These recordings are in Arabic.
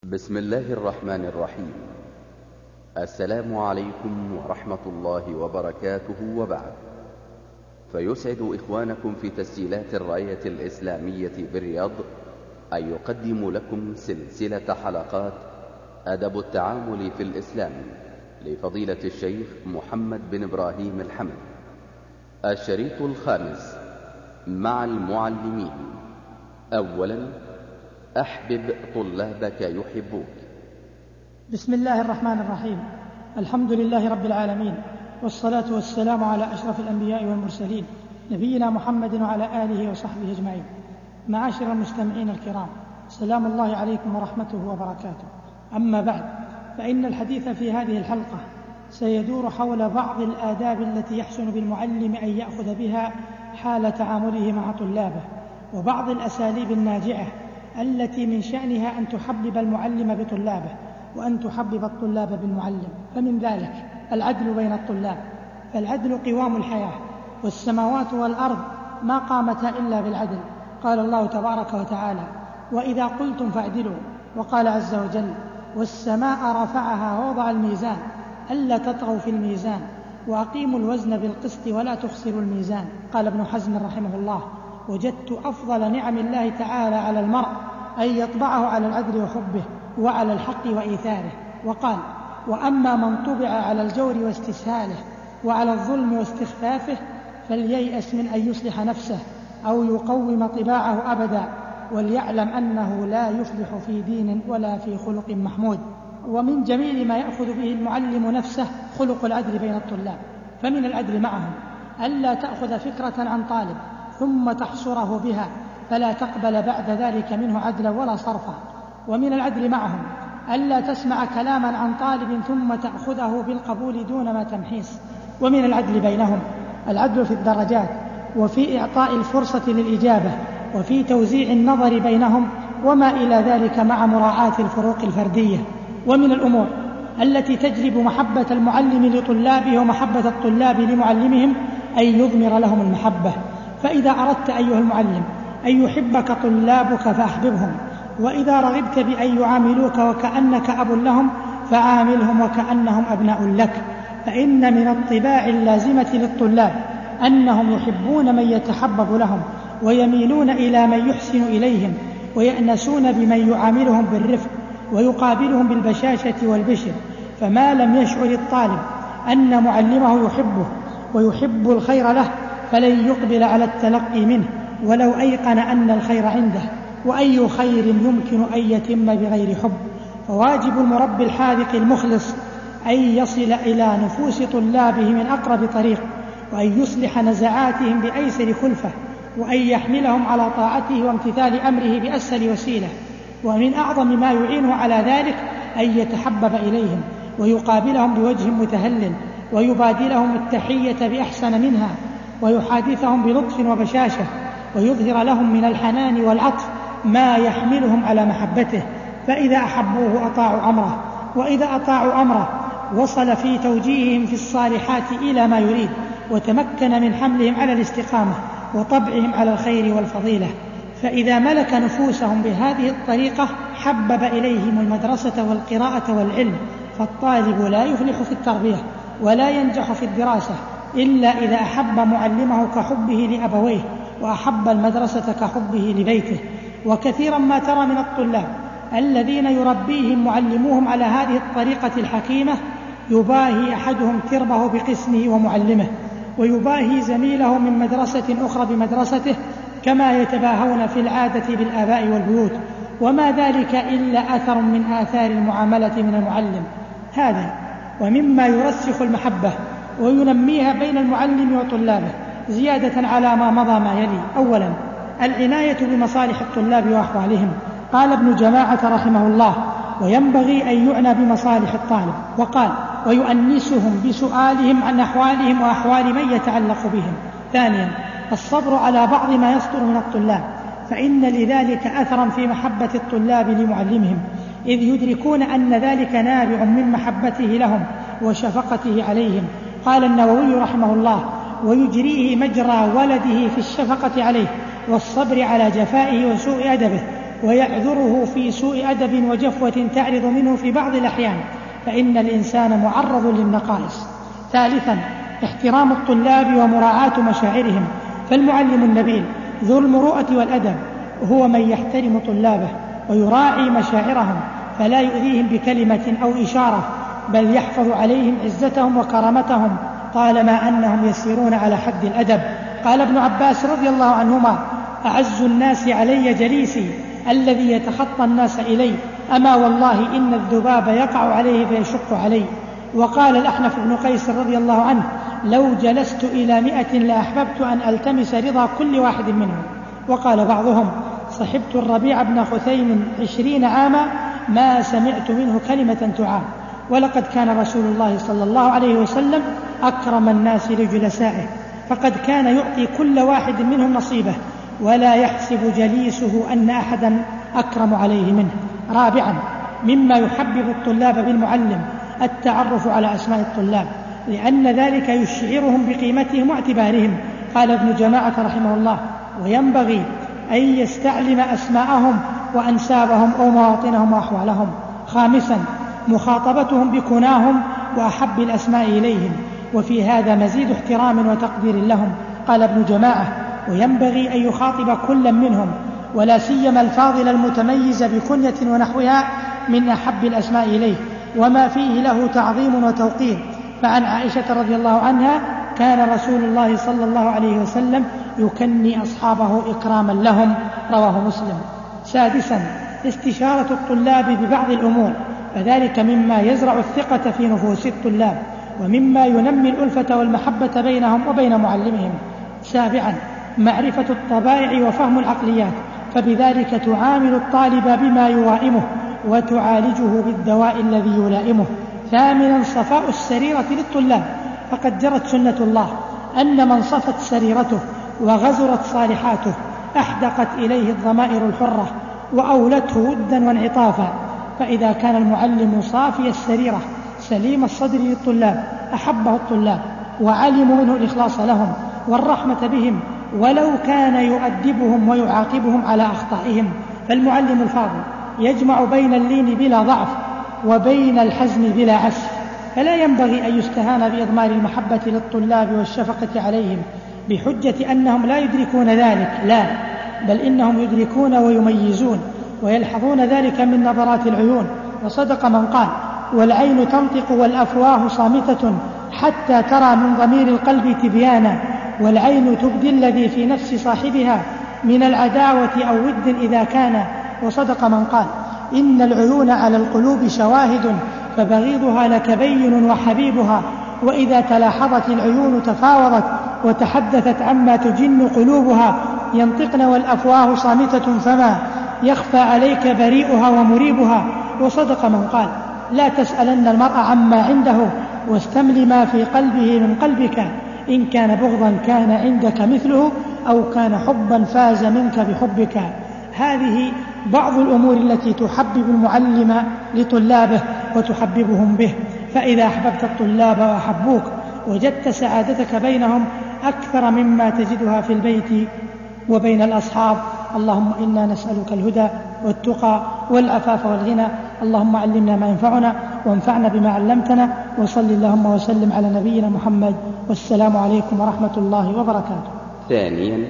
بسم الله الرحمن الرحيم. السلام عليكم ورحمة الله وبركاته، وبعد. فيسعد إخوانكم في تسجيلات الراية الإسلامية بالرياض أن يقدموا لكم سلسلة حلقات أدب التعامل في الإسلام لفضيلة الشيخ محمد بن إبراهيم الحمد. الشريط الخامس مع المعلمين. أولا، أحبب طلابك يحبوك. بسم الله الرحمن الرحيم. الحمد لله رب العالمين، والصلاة والسلام على أشرف الأنبياء والمرسلين، نبينا محمد وعلى آله وصحبه أجمعين. معاشر المستمعين الكرام، سلام الله عليكم ورحمته وبركاته. أما بعد، فإن الحديث في هذه الحلقة سيدور حول بعض الآداب التي يحسن بالمعلم أن يأخذ بها حال تعامله مع طلابه، وبعض الأساليب الناجعة التي من شأنها أن تحبب المعلم بطلابه وأن تحبب الطلاب بالمعلم. فمن ذلك العدل بين الطلاب، فالعدل قوام الحياة، والسماوات والأرض ما قامتا إلا بالعدل. قال الله تبارك وتعالى: وإذا قلتم فاعدلوا. وقال عز وجل: والسماء رفعها ووضع الميزان ألا تطغوا في الميزان وأقيموا الوزن بالقسط ولا تخسروا الميزان. قال ابن حزم رحمه الله: وجدت أفضل نعم الله تعالى على المرء أن يطبعه على العدل وحبه وعلى الحق وإيثاره. وقال: وأما من طبع على الجور واستسهاله وعلى الظلم واستخفافه فلييأس من أن يصلح نفسه أو يقوم طباعه أبدا، وليعلم أنه لا يفلح في دين ولا في خلق محمود. ومن جميل ما يأخذ به المعلم نفسه خلق العدل بين الطلاب. فمن العدل معهم ألا تأخذ فكرة عن طالب ثم تحصره بها فلا تقبل بعد ذلك منه عدلا ولا صرفا. ومن العدل معهم ألا تسمع كلاما عن طالب ثم تأخذه بالقبول دون ما تمحيص. ومن العدل بينهم العدل في الدرجات، وفي إعطاء الفرصة للإجابة، وفي توزيع النظر بينهم، وما إلى ذلك مع مراعاة الفروق الفردية. ومن الأمور التي تجلب محبة المعلم لطلابه ومحبة الطلاب لمعلمهم أن يضمر لهم المحبة. فإذا أردت أيها المعلم أن يحبك طلابك فأحببهم، وإذا رغبت بأن يعاملوك وكأنك أب لهم فعاملهم وكأنهم أبناء لك. فإن من الطباع اللازمة للطلاب أنهم يحبون من يتحبب لهم، ويميلون إلى من يحسن إليهم، ويأنسون بمن يعاملهم بالرفق ويقابلهم بالبشاشة والبشر. فما لم يشعر الطالب أن معلمه يحبه ويحب الخير له فلن يقبل على التلقي منه ولو أيقن أن الخير عنده، وأي خير يمكن أن يتم بغير حب. فواجب المربي الحاذق المخلص أن يصل إلى نفوس طلابه من أقرب طريق، وأن يصلح نزعاتهم بأيسر خلفة، وأن يحملهم على طاعته وامتثال أمره بأسهل وسيلة. ومن أعظم ما يعينه على ذلك أن يتحبب إليهم ويقابلهم بوجه متهلل، ويبادلهم التحية بأحسن منها، ويحادثهم بلطف وبشاشة، ويظهر لهم من الحنان والعطف ما يحملهم على محبته. فإذا أحبوه أطاعوا أمره، وإذا أطاعوا أمره وصل في توجيههم في الصالحات إلى ما يريد، وتمكن من حملهم على الاستقامة وطبعهم على الخير والفضيلة. فإذا ملك نفوسهم بهذه الطريقة حبب إليهم المدرسة والقراءة والعلم. فالطالب لا يفلح في التربية ولا ينجح في الدراسة إلا إذا أحب معلمه كحبه لأبويه، وأحب المدرسة كحبه لبيته. وكثيرا ما ترى من الطلاب الذين يربيهم معلموهم على هذه الطريقة الحكيمة يباهي أحدهم تربه بقسمه ومعلمه، ويباهي زميله من مدرسة أخرى بمدرسته، كما يتباهون في العادة بالآباء والبيوت، وما ذلك إلا أثر من آثار المعاملة من المعلم. هذا ومما يرسخ المحبة وينميها بين المعلم وطلابه زيادة على ما مضى ما يلي. أولا، العناية بمصالح الطلاب وأحوالهم. قال ابن جماعة رحمه الله: وينبغي أن يعنى بمصالح الطالب. وقال: ويؤنسهم بسؤالهم عن أحوالهم وأحوال من يتعلق بهم. ثانيا، الصبر على بعض ما يصدر من الطلاب، فإن لذلك أثرا في محبة الطلاب لمعلمهم، إذ يدركون أن ذلك نابع من محبته لهم وشفقته عليهم. قال النووي رحمه الله: ويجريه مجرى ولده في الشفقة عليه والصبر على جفائه وسوء أدبه، ويعذره في سوء أدب وجفوة تعرض منه في بعض الأحيان، فإن الإنسان معرض للنقائص. ثالثا، احترام الطلاب ومراعاة مشاعرهم، فالمعلم النبيل ذو المروءة والأدب هو من يحترم طلابه ويراعي مشاعرهم، فلا يؤذيهم بكلمة أو إشارة، بل يحفظ عليهم عزتهم وكرامتهم طالما أنهم يسيرون على حد الأدب. قال ابن عباس رضي الله عنهما: أعز الناس علي جليسي الذي يتخطى الناس إلي، أما والله إن الذباب يقع عليه فيشق عليه. وقال الأحنف بن قيس رضي الله عنه: لو جلست إلى 100 لأحببت أن ألتمس رضا كل واحد منهم. وقال بعضهم: صحبت الربيع بن خثيم 20 عاما ما سمعت منه كلمة تعاب. ولقد كان رسول الله صلى الله عليه وسلم أكرم الناس لجلسائه، فقد كان يعطي كل واحد منهم نصيبه، ولا يحسب جليسه أن أحدا أكرم عليه منه. رابعا، مما يحبب الطلاب بالمعلم التعرف على أسماء الطلاب، لأن ذلك يشعرهم بقيمتهم واعتبارهم. قال ابن جماعة رحمه الله: وينبغي أن يستعلم أسماءهم وأنسابهم أو مواطنهم وأحوالهم. خامسا، مخاطبتهم بكناهم وأحب الأسماء إليهم، وفي هذا مزيد احترام وتقدير لهم. قال ابن جماعة: وينبغي أن يخاطب كل منهم، ولا سيما الفاضل المتميز بكنية ونحوها، من أحب الأسماء إليه وما فيه له تعظيم وتوقير. فعن عائشة رضي الله عنها: كان رسول الله صلى الله عليه وسلم يكني أصحابه إكراما لهم. رواه مسلم. سادسا، استشارة الطلاب ببعض الأمور، فذلك مما يزرع الثقة في نفوس الطلاب، ومما ينمي الألفة والمحبة بينهم وبين معلمهم. سابعا، معرفة الطبائع وفهم العقليات، فبذلك تعامل الطالب بما يوائمه وتعالجه بالدواء الذي يلائمه. ثامنا، صفاء السريرة للطلاب، فقد جرت سنة الله أن من صفت سريرته وغزرت صالحاته أحدقت إليه الضمائر الحرة وأولته ودا وانعطافا. فإذا كان المعلم صافي السريرة سليم الصدر للطلاب أحبه الطلاب، وعلموا منه الإخلاص لهم والرحمة بهم، ولو كان يؤدبهم ويعاقبهم على أخطائهم. فالمعلم الفاضل يجمع بين اللين بلا ضعف وبين الحزم بلا عسف، فلا ينبغي أن يستهان بإضمار المحبة للطلاب والشفقة عليهم بحجة أنهم لا يدركون ذلك، لا، بل إنهم يدركون ويميزون ويلحظون ذلك من نظرات العيون. وصدق من قال: والعين تنطق والأفواه صامتة حتى ترى من ضمير القلب تبيانا، والعين تبدي الذي في نفس صاحبها من العداوة أو ود إذا كان. وصدق من قال: إن العيون على القلوب شواهد، فبغيضها لك بين وحبيبها، وإذا تلاحظت العيون تفاوضت وتحدثت عما تجن قلوبها، ينطقن والأفواه صامتة، فما يخفى عليك بريئها ومريبها. وصدق من قال: لا تسألن المرء عما عنده واستمل ما في قلبه من قلبك، إن كان بغضا كان عندك مثله، أو كان حبا فاز منك بحبك. هذه بعض الأمور التي تحبب المعلم لطلابه وتحببهم به. فإذا أحببت الطلاب وأحبوك وجدت سعادتك بينهم أكثر مما تجدها في البيت وبين الأصحاب. اللهم إنا نسألك الهدى والتقى والعفاف والغنى. اللهم علمنا ما ينفعنا وانفعنا بما علمتنا، وصل اللهم وسلم على نبينا محمد، والسلام عليكم ورحمة الله وبركاته. ثانيا،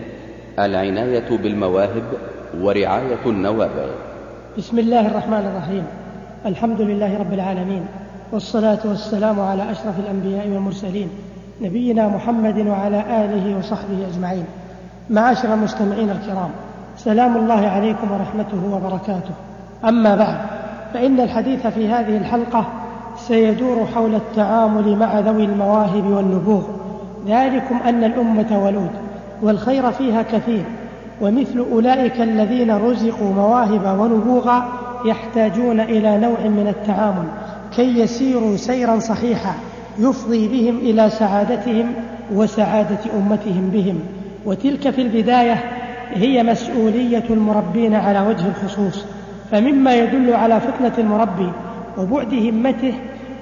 العناية بالمواهب ورعاية النوابغ. بسم الله الرحمن الرحيم. الحمد لله رب العالمين، والصلاة والسلام على أشرف الأنبياء والمرسلين، نبينا محمد وعلى آله وصحبه أجمعين. معاشر المستمعين الكرام، سلام الله عليكم ورحمته وبركاته. أما بعد، فإن الحديث في هذه الحلقة سيدور حول التعامل مع ذوي المواهب والنبوغ، ذلكم أن الأمة ولود والخير فيها كثير، ومثل أولئك الذين رزقوا مواهب ونبوغا يحتاجون إلى نوع من التعامل كي يسيروا سيرا صحيحا يفضي بهم إلى سعادتهم وسعادة أمتهم بهم. وتلك في البداية هي مسؤولية المربين على وجه الخصوص. فمما يدل على فطنة المربي وبعد همته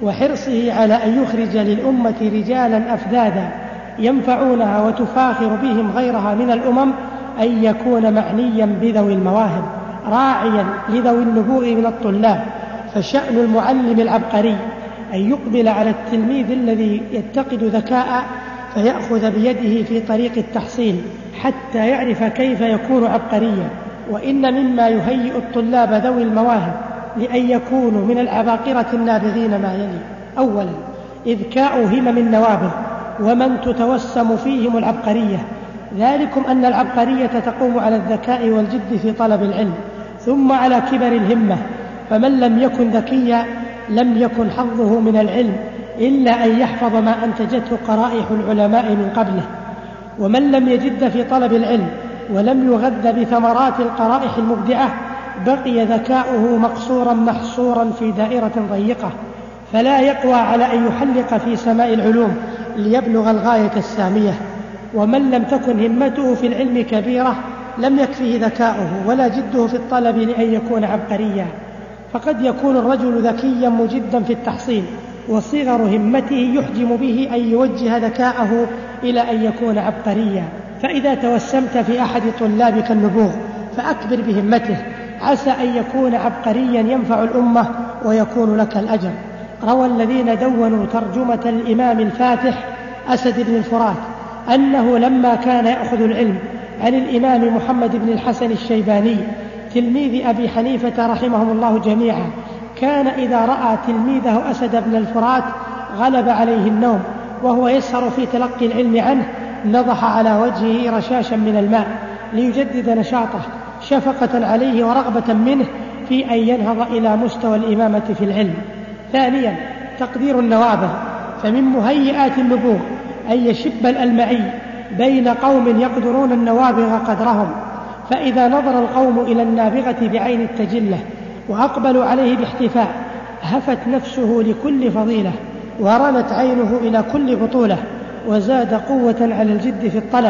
وحرصه على أن يخرج للأمة رجالا أفذاذا ينفعونها وتفاخر بهم غيرها من الأمم أن يكون معنيا بذوي المواهب راعيا لذوي النبوغ من الطلاب، فشأن المعلم العبقري أن يقبل على التلميذ الذي يتقد ذكاء فيأخذ بيده في طريق التحصيل حتى يعرف كيف يكون عبقريا. وإن مما يهيئ الطلاب ذوي المواهب لأن يكونوا من العباقرة النابغين ما يلي: أولا، إذكاء همم النوابغ ومن تتوسم فيهم العبقرية، ذلكم أن العبقرية تقوم على الذكاء والجد في طلب العلم، ثم على كبر الهمة، فمن لم يكن ذكيا لم يكن حظه من العلم إلا أن يحفظ ما أنتجته قرائح العلماء من قبله. ومن لم يجد في طلب العلم ولم يغذ بثمرات القرائح المبدعة بقي ذكاؤه مقصورا محصورا في دائرة ضيقة، فلا يقوى على أن يحلق في سماء العلوم ليبلغ الغاية السامية. ومن لم تكن همته في العلم كبيرة لم يكفه ذكاؤه ولا جده في الطلب لأن يكون عبقريا، فقد يكون الرجل ذكيا مجدا في التحصيل وصغر همته يحجم به أن يوجه ذكاءه إلى أن يكون عبقريا. فإذا توسمت في أحد طلابك النبوغ فأكبر بهمته، عسى أن يكون عبقريا ينفع الأمة ويكون لك الأجر. روى الذين دونوا ترجمة الإمام الفاتح أسد بن الفرات أنه لما كان يأخذ العلم عن الإمام محمد بن الحسن الشيباني تلميذ أبي حنيفة رحمهم الله جميعا، كان إذا رأى تلميذه أسد بن الفرات غلب عليه النوم وهو يسهر في تلقي العلم عنه، نضح على وجهه رشاشا من الماء ليجدد نشاطه شفقة عليه ورغبة منه في أن ينهض إلى مستوى الإمامة في العلم. ثانيا، تقدير النوابغ، فمن مهيئات النبوغ أن يشب الألمعي بين قوم يقدرون النوابغ قدرهم، فإذا نظر القوم إلى النابغة بعين التجلة وأقبلوا عليه باحتفاء هفت نفسه لكل فضيلة ورنت عينه إلى كل بطولة، وزاد قوة على الجد في الطلب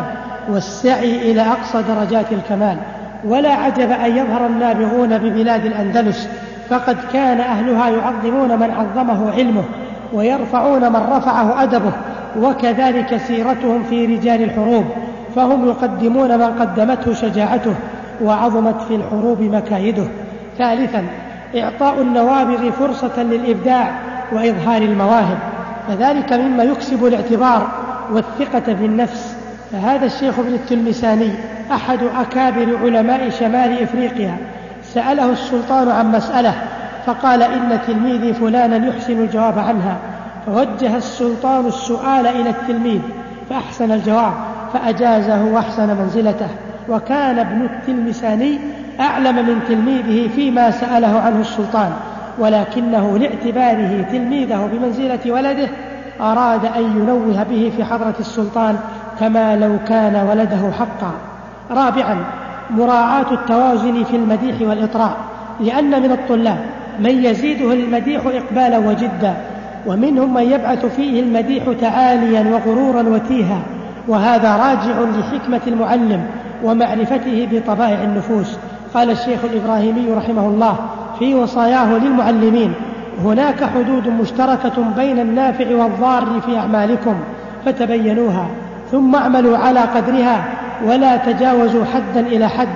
والسعي إلى أقصى درجات الكمال. ولا عجب أن يظهر النابغون ببلاد الأندلس، فقد كان أهلها يعظمون من عظمه علمه ويرفعون من رفعه أدبه، وكذلك سيرتهم في رجال الحروب، فهم يقدمون من قدمته شجاعته وعظمت في الحروب مكايده. ثالثا، إعطاء النوابغ فرصة للإبداع وإظهار المواهب، فذلك مما يكسب الاعتبار والثقة بالنفس. فهذا الشيخ ابن التلمساني أحد أكابر علماء شمال إفريقيا، سأله السلطان عن مسألة فقال: إن تلميذي فلانا يحسن الجواب عنها، فوجه السلطان السؤال إلى التلميذ فأحسن الجواب فأجازه وأحسن منزلته. وكان ابن التلمساني أعلم من تلميذه فيما سأله عنه السلطان، ولكنه لاعتباره تلميذه بمنزلة ولده أراد أن ينوه به في حضرة السلطان كما لو كان ولده حقا. رابعا، مراعاة التوازن في المديح والإطراء، لأن من الطلاب من يزيده المديح إقبالا وجدا، ومنهم من يبعث فيه المديح تعاليا وغرورا وتيها، وهذا راجع لحكمة المعلم ومعرفته بطبائع النفوس. قال الشيخ الإبراهيمي رحمه الله في وصاياه للمعلمين: هناك حدود مشتركة بين النافع والضار في أعمالكم فتبينوها، ثم اعملوا على قدرها ولا تجاوزوا حدا إلى حد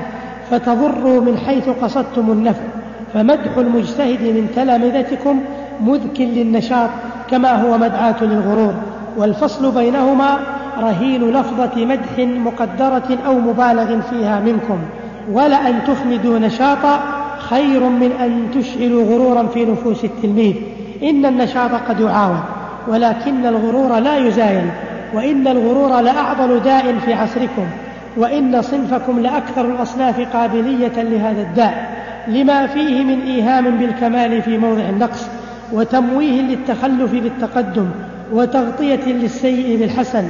فتضروا من حيث قصدتم النفع. فمدح المجتهد من تلامذتكم مذك للنشاط كما هو مدعاة للغرور، والفصل بينهما رهين لفظة مدح مقدرة أو مبالغ فيها منكم، ولأن تخمدوا نشاطا خير من أن تشعلوا غرورا في نفوس التلميذ. إن النشاط قد يعاود ولكن الغرور لا يزايل، وإن الغرور لأعضل داء في عصركم، وإن صنفكم لأكثر الأصناف قابلية لهذا الداء، لما فيه من إيهام بالكمال في موضع النقص، وتمويه للتخلف بالتقدم، وتغطية للسيء بالحسن.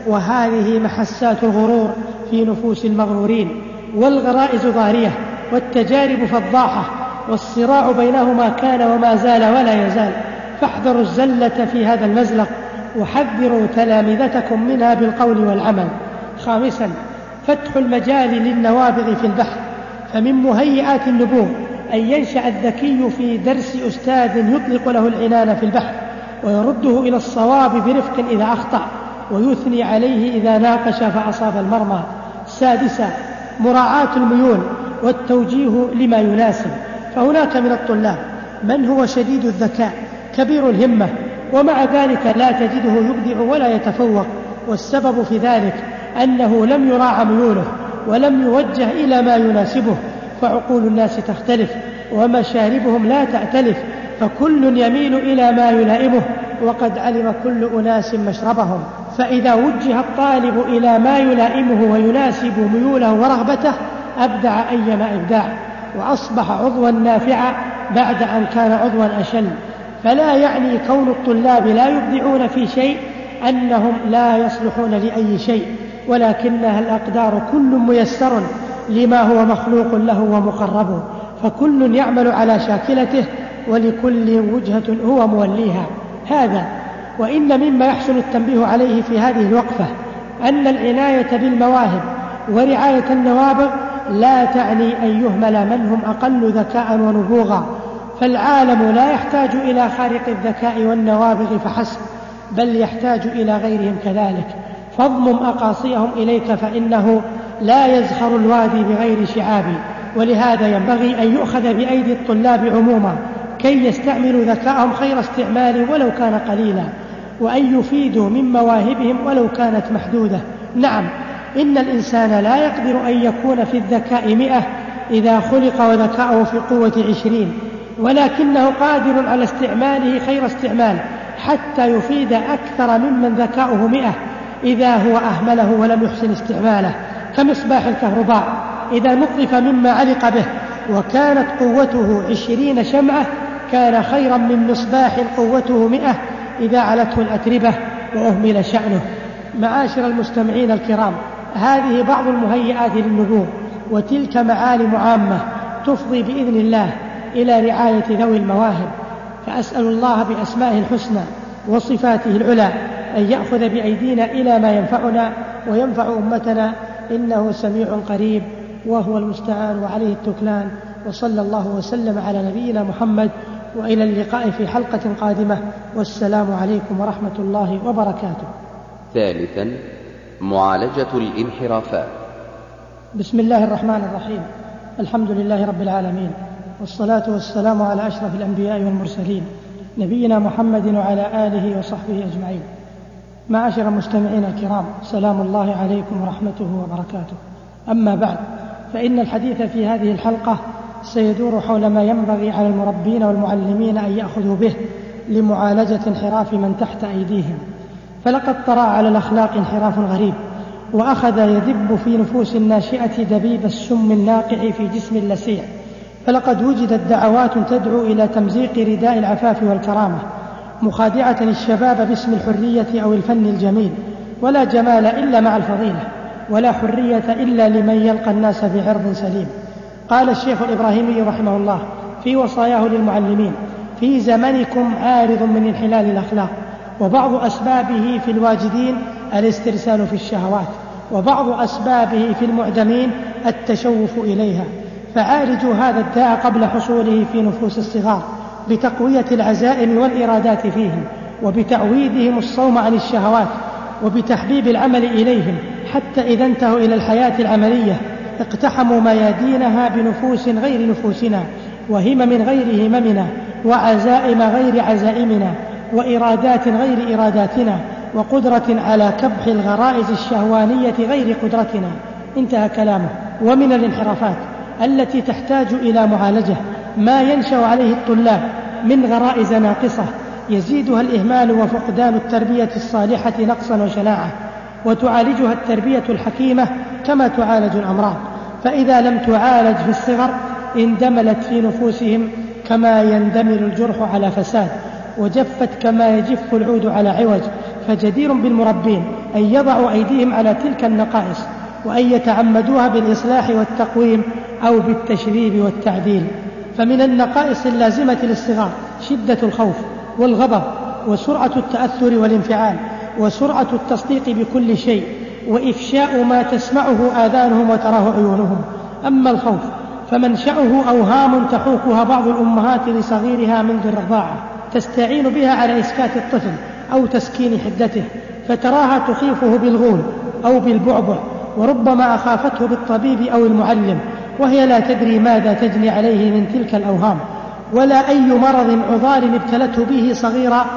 وهذه محسات الغرور في نفوس المغرورين، والغرائز ضارية، والتجارب فضاحة، والصراع بينهما كان وما زال ولا يزال. فاحذروا الزلة في هذا المزلق، وحذروا تلامذتكم منها بالقول والعمل. خامسا، فتح المجال للنوابغ في البحث، فمن مهيئات النبوغ أن ينشأ الذكي في درس أستاذ يطلق له العنان في البحث، ويرده إلى الصواب برفق إذا أخطأ، ويثني عليه إذا ناقش فأصاب المرمى. سادسا، مراعاة الميول والتوجيه لما يناسب. فهناك من الطلاب من هو شديد الذكاء كبير الهمة، ومع ذلك لا تجده يبدع ولا يتفوق، والسبب في ذلك أنه لم يراعى ميوله ولم يوجه إلى ما يناسبه، فعقول الناس تختلف ومشاربهم لا تأتلف، فكل يميل إلى ما يلائمه، وقد علم كل أناس مشربهم. فإذا وجه الطالب إلى ما يلائمه ويناسب ميوله ورغبته أبدع أيما إبداع، وأصبح عضوا نافعا بعد أن كان عضوا أشل. فلا يعني كون الطلاب لا يبدعون في شيء أنهم لا يصلحون لأي شيء، ولكنها الأقدار كل ميسر لما هو مخلوق له ومقرب، فكل يعمل على شاكلته ولكل وجهة هو موليها. هذا وإن مما يحسن التنبيه عليه في هذه الوقفة أن العناية بالمواهب ورعاية النوابغ لا تعني أن يهمل من هم أقل ذكاء ونبوغا، فالعالم لا يحتاج إلى خارق الذكاء والنوابغ فحسب، بل يحتاج إلى غيرهم كذلك، فاضمم أقاصيهم إليك فإنه لا يزخر الوادي بغير شعاب. ولهذا ينبغي أن يؤخذ بأيدي الطلاب عموما كي يستعملوا ذكاءهم خير استعمال ولو كان قليلا، وأن يفيدوا من مواهبهم ولو كانت محدودة. نعم، إن الإنسان لا يقدر أن يكون في الذكاء 100 إذا خلق وذكاءه في قوة 20، ولكنه قادر على استعماله خير استعمال حتى يفيد أكثر ممن ذكاؤه 100 إذا هو أهمله ولم يحسن استعماله، كمصباح الكهرباء إذا نظف مما علق به وكانت قوته 20 شمعة كان خيرا من مصباح قوته 100 إذا علته الأتربة وأهمل شأنه. معاشر المستمعين الكرام، هذه بعض المهيئات للنبوغ، وتلك معالم عامة تفضي بإذن الله إلى رعاية ذوي المواهب. فأسأل الله بأسمائه الحسنى وصفاته العلى أن يأخذ بأيدينا إلى ما ينفعنا وينفع أمتنا، إنه سميع قريب وهو المستعان وعليه التكلان. وصلى الله وسلم على نبينا محمد، وإلى اللقاء في حلقة قادمة، والسلام عليكم ورحمة الله وبركاته. ثالثا، معالجة الانحرافات. بسم الله الرحمن الرحيم، الحمد لله رب العالمين، والصلاة والسلام على أشرف الأنبياء والمرسلين نبينا محمد وعلى آله وصحبه أجمعين. معاشر المستمعين الكرام، سلام الله عليكم ورحمته وبركاته. أما بعد، فإن الحديث في هذه الحلقة سيدور حول ما ينبغي على المربين والمعلمين أن يأخذوا به لمعالجة انحراف من تحت أيديهم. فلقد طرأ على الأخلاق انحراف غريب، وأخذ يدب في نفوس الناشئة دبيب السم الناقع في جسم اللسيع. فلقد وجدت دعوات تدعو إلى تمزيق رداء العفاف والكرامة، مخادعة الشباب باسم الحرية أو الفن الجميل. ولا جمال إلا مع الفضيلة، ولا حرية إلا لمن يلقى الناس بعرض سليم. قال الشيخ الإبراهيمي رحمه الله في وصاياه للمعلمين: في زمنكم عارض من انحلال الأخلاق، وبعض أسبابه في الواجدين الاسترسال في الشهوات، وبعض أسبابه في المعدمين التشوف إليها. فعالجوا هذا الداء قبل حصوله في نفوس الصغار بتقوية العزائم والإرادات فيهم، وبتعويدهم الصوم عن الشهوات، وبتحبيب العمل إليهم، حتى إذا انتهوا إلى الحياة العملية اقتحموا ميادينها بنفوس غير نفوسنا، وهمم غير هممنا، وعزائم غير عزائمنا، وإرادات غير إراداتنا، وقدرة على كبح الغرائز الشهوانية غير قدرتنا. انتهى كلامه. ومن الانحرافات التي تحتاج إلى معالجة ما ينشأ عليه الطلاب من غرائز ناقصة يزيدها الإهمال وفقدان التربية الصالحة نقصا وشناعة، وتعالجها التربية الحكيمة كما تعالج الأمراض. فإذا لم تعالج في الصغر اندملت في نفوسهم كما يندمل الجرح على فساد، وجفت كما يجف العود على عوج. فجدير بالمربين أن يضعوا أيديهم على تلك النقائص، وأن يتعمدوها بالإصلاح والتقويم أو بالتشريب والتعديل. فمن النقائص اللازمة للصغار شدة الخوف والغضب، وسرعة التأثر والانفعال، وسرعة التصديق بكل شيء، وإفشاء ما تسمعه آذانهم وتراه عيونهم. أما الخوف فمنشأه أوهام تحوكها بعض الأمهات لصغيرها منذ الرضاعة، تستعين بها على إسكات الطفل أو تسكين حدته، فتراها تخيفه بالغول أو بالبعبع، وربما أخافته بالطبيب أو المعلم، وهي لا تدري ماذا تجني عليه من تلك الأوهام، ولا أي مرض عضال ابتلته به صغيرا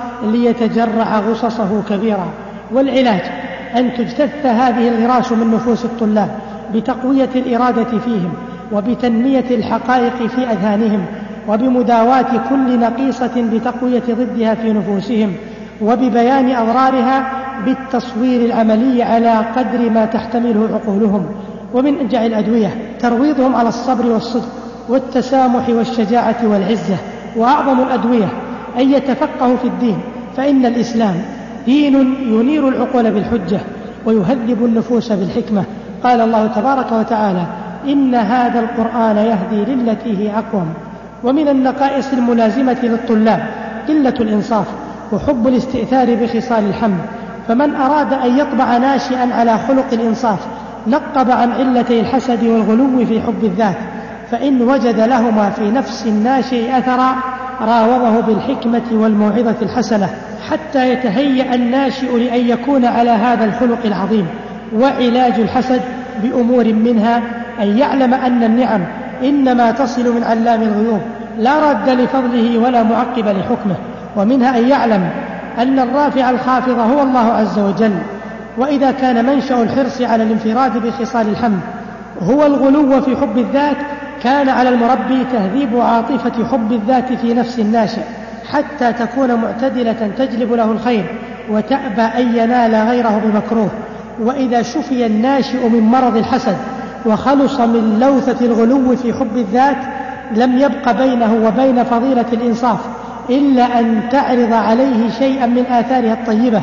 ليتجرع غصصه كبيرا. والعلاج أن تجتث هذه الغراس من نفوس الطلاب بتقوية الإرادة فيهم، وبتنمية الحقائق في أذهانهم، وبمداواة كل نقيصة بتقوية ضدها في نفوسهم، وببيان أضرارها بالتصوير العملي على قدر ما تحتمله عقولهم. ومن أنجع الأدوية ترويضهم على الصبر والصدق والتسامح والشجاعة والعزة. وأعظم الأدوية أن يتفقهوا في الدين، فإن الإسلام دين ينير العقول بالحجة ويهذب النفوس بالحكمة. قال الله تبارك وتعالى: إن هذا القرآن يهدي للتي هي أقوم. ومن النقائص الملازمة للطلاب قلة الإنصاف وحب الاستئثار بخصال الحمد، فمن أراد أن يطبع ناشئا على خلق الإنصاف نقب عن علتي الحسد والغلو في حب الذات، فإن وجد لهما في نفس الناشئ أثرا راوضه بالحكمة والموعظة الحسنة حتى يتهيأ الناشئ لأن يكون على هذا الخلق العظيم. وعلاج الحسد بأمور منها أن يعلم أن النعم إنما تصل من علام الغيوب لا رد لفضله ولا معقب لحكمه، ومنها أن يعلم أن الرافع الخافض هو الله عز وجل. وإذا كان منشأ الحرص على الانفراد بخصال الحمد هو الغلو في حب الذات، كان على المربي تهذيب عاطفة حب الذات في نفس الناشئ حتى تكون معتدلة تجلب له الخير وتأبى أن ينال غيره بمكروه. وإذا شفي الناشئ من مرض الحسد وخلص من لوثة الغلو في حب الذات لم يبق بينه وبين فضيلة الإنصاف إلا أن تعرض عليه شيئا من آثارها الطيبة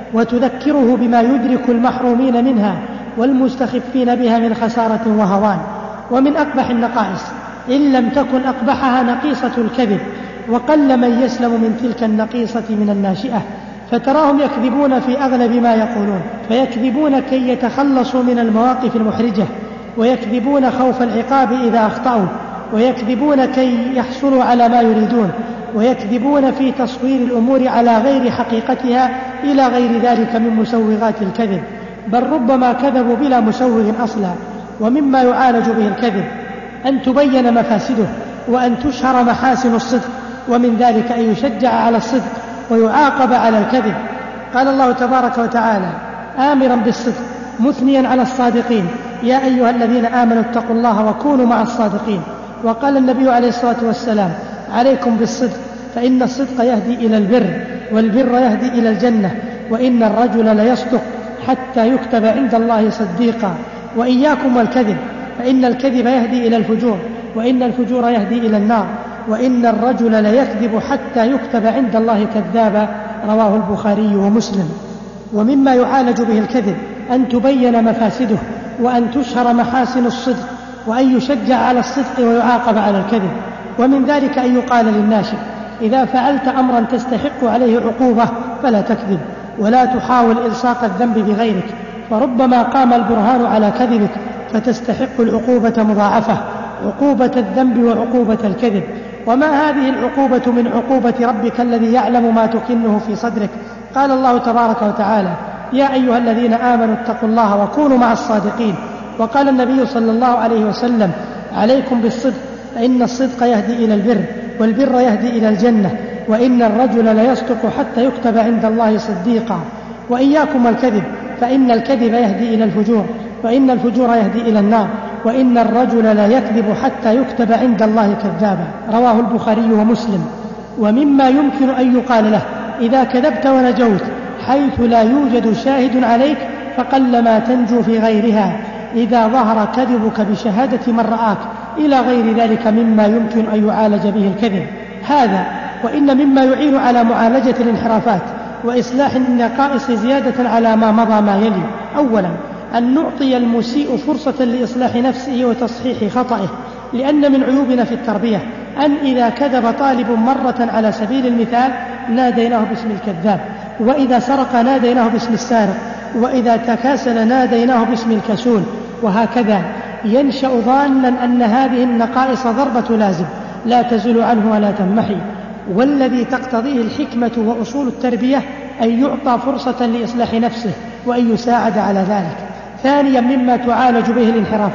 وتذكره بما يدرك المحرومين منها والمستخفين بها من خسارة وهوان. ومن أقبح النقائص إن لم تكن أقبحها نقيصة الكذب، وقل من يسلم من تلك النقيصة من الناشئة، فتراهم يكذبون في أغلب ما يقولون، فيكذبون كي يتخلصوا من المواقف المحرجة، ويكذبون خوف العقاب إذا أخطأوا، ويكذبون كي يحصلوا على ما يريدون، ويكذبون في تصوير الأمور على غير حقيقتها إلى غير ذلك من مسوغات الكذب، بل ربما كذبوا بلا مسوغ أصلا. ومما يعالج به الكذب أن تبين مفاسده وأن تشهر محاسن الصدق، ومن ذلك أن يشجع على الصدق ويعاقب على الكذب. قال الله تبارك وتعالى آمرا بالصدق مثنيا على الصادقين: يا أيها الذين آمنوا اتقوا الله وكونوا مع الصادقين. وقال النبي عليه الصلاة والسلام: عليكم بالصدق فإن الصدق يهدي إلى البر، والبر يهدي إلى الجنة، وإن الرجل ليصدق حتى يكتب عند الله صديقا. وإياكم والكذب فإن الكذب يهدي إلى الفجور، وإن الفجور يهدي إلى النار، وإن الرجل ليكذب حتى يكتب عند الله كذابا. رواه البخاري ومسلم. ومما يعالج به الكذب أن تبين مفاسده، وأن تشهر محاسن الصدق، وأن يشجع على الصدق ويعاقب على الكذب. ومن ذلك أن يقال للناشئ: إذا فعلت أمرا تستحق عليه عقوبة فلا تكذب، ولا تحاول إلصاق الذنب بغيرك، فربما قام البرهان على كذبك فتستحق العقوبة مضاعفة، عقوبة الذنب وعقوبة الكذب. وما هذه العقوبة من عقوبة ربك الذي يعلم ما تكنه في صدرك. قال الله تبارك وتعالى: يا أيها الذين آمنوا اتقوا الله وكونوا مع الصادقين. وقال النبي صلى الله عليه وسلم: عليكم بالصدق فإن الصدق يهدي إلى البر، والبر يهدي إلى الجنة، وإن الرجل ليصدق حتى يكتب عند الله صديقا. وإياكم والكذب فإن الكذب يهدي إلى الفجور، وإن الفجور يهدي إلى النار، وإن الرجل لا يكذب حتى يكتب عند الله كذابا. رواه البخاري ومسلم. ومما يمكن أن يقال له: إذا كذبت ونجوت حيث لا يوجد شاهد عليك فقلما تنجو في غيرها، إذا ظهر كذبك بشهادة من رآك، إلى غير ذلك مما يمكن أن يعالج به الكذب. هذا وإن مما يعين على معالجة الانحرافات وإصلاح النقائص زيادة على ما مضى ما يلي: أولا أن نعطي المسيء فرصة لإصلاح نفسه وتصحيح خطئه، لأن من عيوبنا في التربية أن إذا كذب طالب مرة على سبيل المثال ناديناه باسم الكذاب، وإذا سرق ناديناه باسم السارق، وإذا تكاسل ناديناه باسم الكسول، وهكذا ينشأ ظانا أن هذه النقائص ضربة لازم لا تزول عنه ولا تنمحي. والذي تقتضيه الحكمة وأصول التربية أن يعطى فرصة لإصلاح نفسه وأن يساعد على ذلك. ثانيا مما تعالج به الانحرافات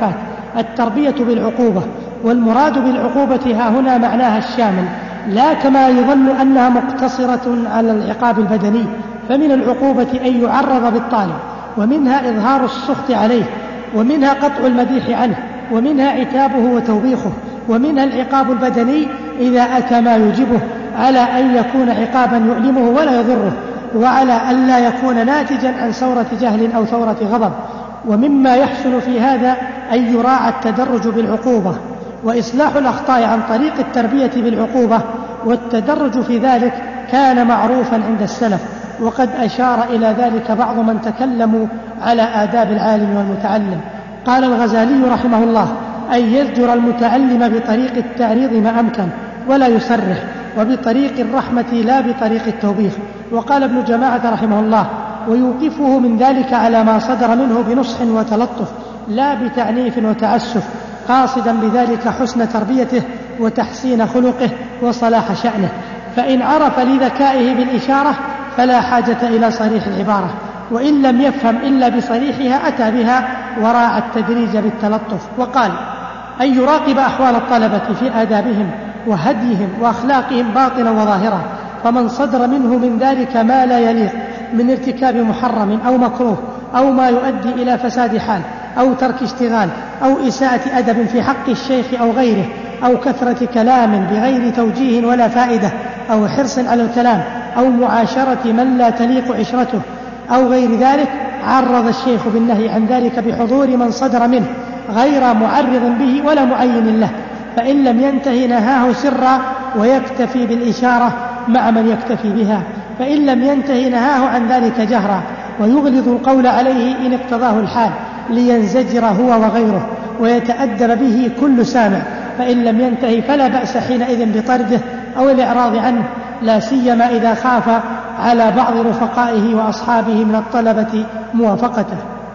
التربية بالعقوبة، والمراد بالعقوبة ها هنا معناها الشامل، لا كما يظن أنها مقتصرة على العقاب البدني، فمن العقوبة أن يعرض بالطالب، ومنها إظهار السخط عليه، ومنها قطع المديح عنه، ومنها عتابه وتوبيخه، ومنها العقاب البدني إذا أتى ما يجبه، على أن يكون عقابا يؤلمه ولا يضره، وعلى أن لا يكون ناتجا عن ثورة جهل أو ثورة غضب. ومما يحسن في هذا أن يراعى التدرج بالعقوبة وإصلاح الأخطاء عن طريق التربية بالعقوبة، والتدرج في ذلك كان معروفا عند السلف، وقد أشار إلى ذلك بعض من تكلموا على آداب العالم والمتعلم. قال الغزالي رحمه الله: أن يزجر المتعلم بطريق التعريض ما أمكن ولا يصرح، وبطريق الرحمة لا بطريق التوبيخ. وقال ابن جماعة رحمه الله: ويوقفه من ذلك على ما صدر منه بنصح وتلطف لا بتعنيف وتعسف، قاصدا بذلك حسن تربيته وتحسين خلقه وصلاح شأنه. فإن عرف لذكائه بالإشارة فلا حاجة إلى صريح العبارة، وإن لم يفهم إلا بصريحها أتى بها وراعى التدريج بالتلطف. وقال: أن يراقب أحوال الطلبة في آدابهم وهديهم وأخلاقهم باطنا وظاهرا، فمن صدر منه من ذلك ما لا يليق من ارتكاب محرم أو مكروه أو ما يؤدي إلى فساد حال أو ترك اشتغال أو إساءة أدب في حق الشيخ أو غيره، أو كثرة كلام بغير توجيه ولا فائدة، أو حرص على الكلام، أو معاشرة من لا تليق عشرته أو غير ذلك، عرض الشيخ بالنهي عن ذلك بحضور من صدر منه غير معرض به ولا معين له، فإن لم ينتهي نهاه سرا ويكتفي بالإشارة مع من يكتفي بها، فإن لم ينتهي نهاه عن ذلك جهرا، ويغلظ القول عليه إن اقتضاه الحال لينزجر هو وغيره ويتأدب به كل سامع، فإن لم ينتهي فلا بأس حينئذ بطرده أو الإعراض عنه، لا سيما إذا خاف على بعض رفقائه وأصحابه من الطلبة موافقته.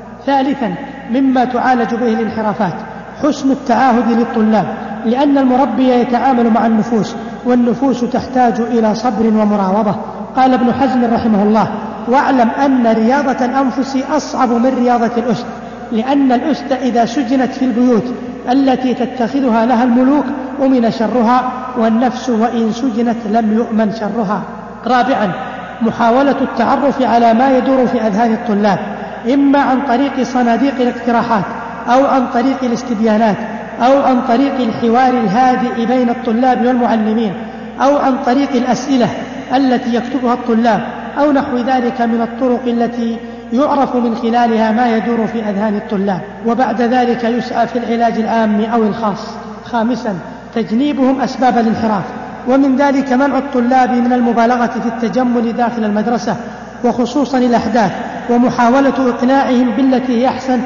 ثالثا مما تعالج به الانحرافات حسن التعاهد للطلاب، لأن المربي يتعامل مع النفوس، والنفوس تحتاج إلى صبر ومراوضة. قال ابن حزم رحمه الله: واعلم أن رياضة الأنفس أصعب من رياضة الأسد، لأن الأسد إذا سجنت في البيوت التي تتخذها لها الملوك أمن شرها، والنفس وإن سجنت لم يؤمن شرها. رابعا محاولة التعرف على ما يدور في أذهان الطلاب، إما عن طريق صناديق الاقتراحات أو عن طريق الاستبيانات أو عن طريق الحوار الهادئ بين الطلاب والمعلمين أو عن طريق الأسئلة التي يكتبها الطلاب أو نحو ذلك من الطرق التي يعرف من خلالها ما يدور في أذهان الطلاب، وبعد ذلك يسعى في العلاج العام أو الخاص. خامسا تجنيبهم أسباب الانحراف، ومن ذلك منع الطلاب من المبالغة في التجمل داخل المدرسة وخصوصا الأحداث، ومحاولة إقناعهم بالتي هي أحسن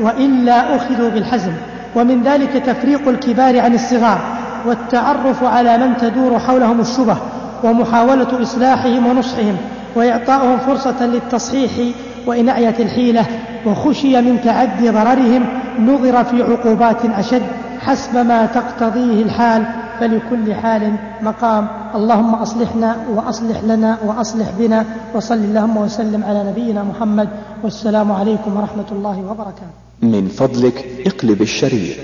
وإلا أخذوا بالحزم، ومن ذلك تفريق الكبار عن الصغار والتعرف على من تدور حولهم الشبه، ومحاولة إصلاحهم ونصحهم وإعطائهم فرصة للتصحيح وإن أعيت الحيلة وخشي من تعدي ضررهم نظر في عقوبات أشد حسب ما تقتضيه الحال، فلكل حال مقام. اللهم أصلحنا وأصلح لنا وأصلح بنا، وصل اللهم وسلم على نبينا محمد، والسلام عليكم ورحمة الله وبركاته. من فضلك اقلب الشريط.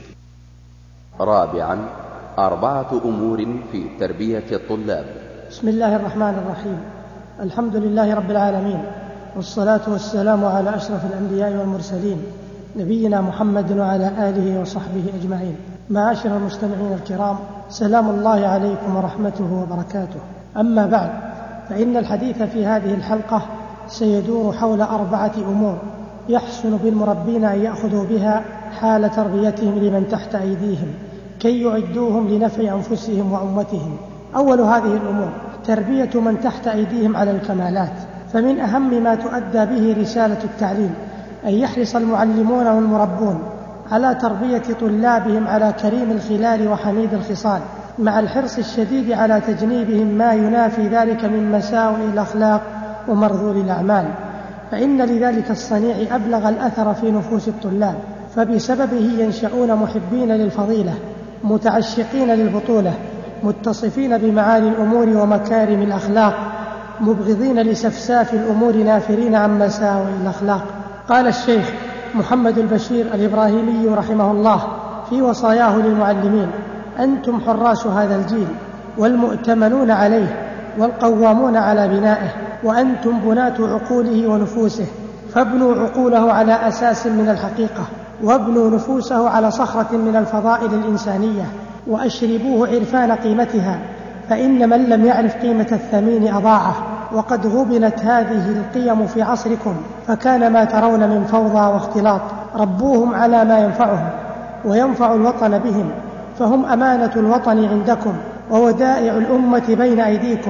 رابعا 4 أمور في تربية الطلاب. بسم الله الرحمن الرحيم. الحمد لله رب العالمين، والصلاة والسلام على أشرف الأنبياء والمرسلين نبينا محمد وعلى آله وصحبه أجمعين. معاشر المستمعين الكرام، سلام الله عليكم ورحمته وبركاته. أما بعد، فإن الحديث في هذه الحلقة سيدور حول 4 أمور يحسن بالمربين أن يأخذوا بها حال تربيتهم لمن تحت أيديهم كي يعدوهم لنفع أنفسهم وأمتهم. أول هذه الأمور تربية من تحت أيديهم على الكمالات، فمن أهم ما تؤدى به رسالة التعليم أن يحرص المعلمون والمربون على تربية طلابهم على كريم الخلال وحميد الخصال، مع الحرص الشديد على تجنيبهم ما ينافي ذلك من مساوئ الأخلاق ومرذول الأعمال، فإن لذلك الصنيع أبلغ الأثر في نفوس الطلاب، فبسببه ينشؤون محبين للفضيلة متعشقين للبطولة متصفين بمعالي الأمور ومكارم الأخلاق، مبغضين لسفساف الأمور نافرين عن مساوئ الأخلاق. قال الشيخ محمد البشير الإبراهيمي رحمه الله في وصاياه للمعلمين: أنتم حراس هذا الجيل والمؤتمنون عليه والقوامون على بنائه، وأنتم بناة عقوله ونفوسه، فابنوا عقوله على أساس من الحقيقة، وابنوا نفوسه على صخرة من الفضائل الإنسانية، وأشربوه عرفان قيمتها، فإن من لم يعرف قيمة الثمين أضاعه، وقد غبنت هذه القيم في عصركم، فكان ما ترون من فوضى واختلاط. ربوهم على ما ينفعهم وينفع الوطن بهم، فهم أمانة الوطن عندكم وودائع الأمة بين أيديكم.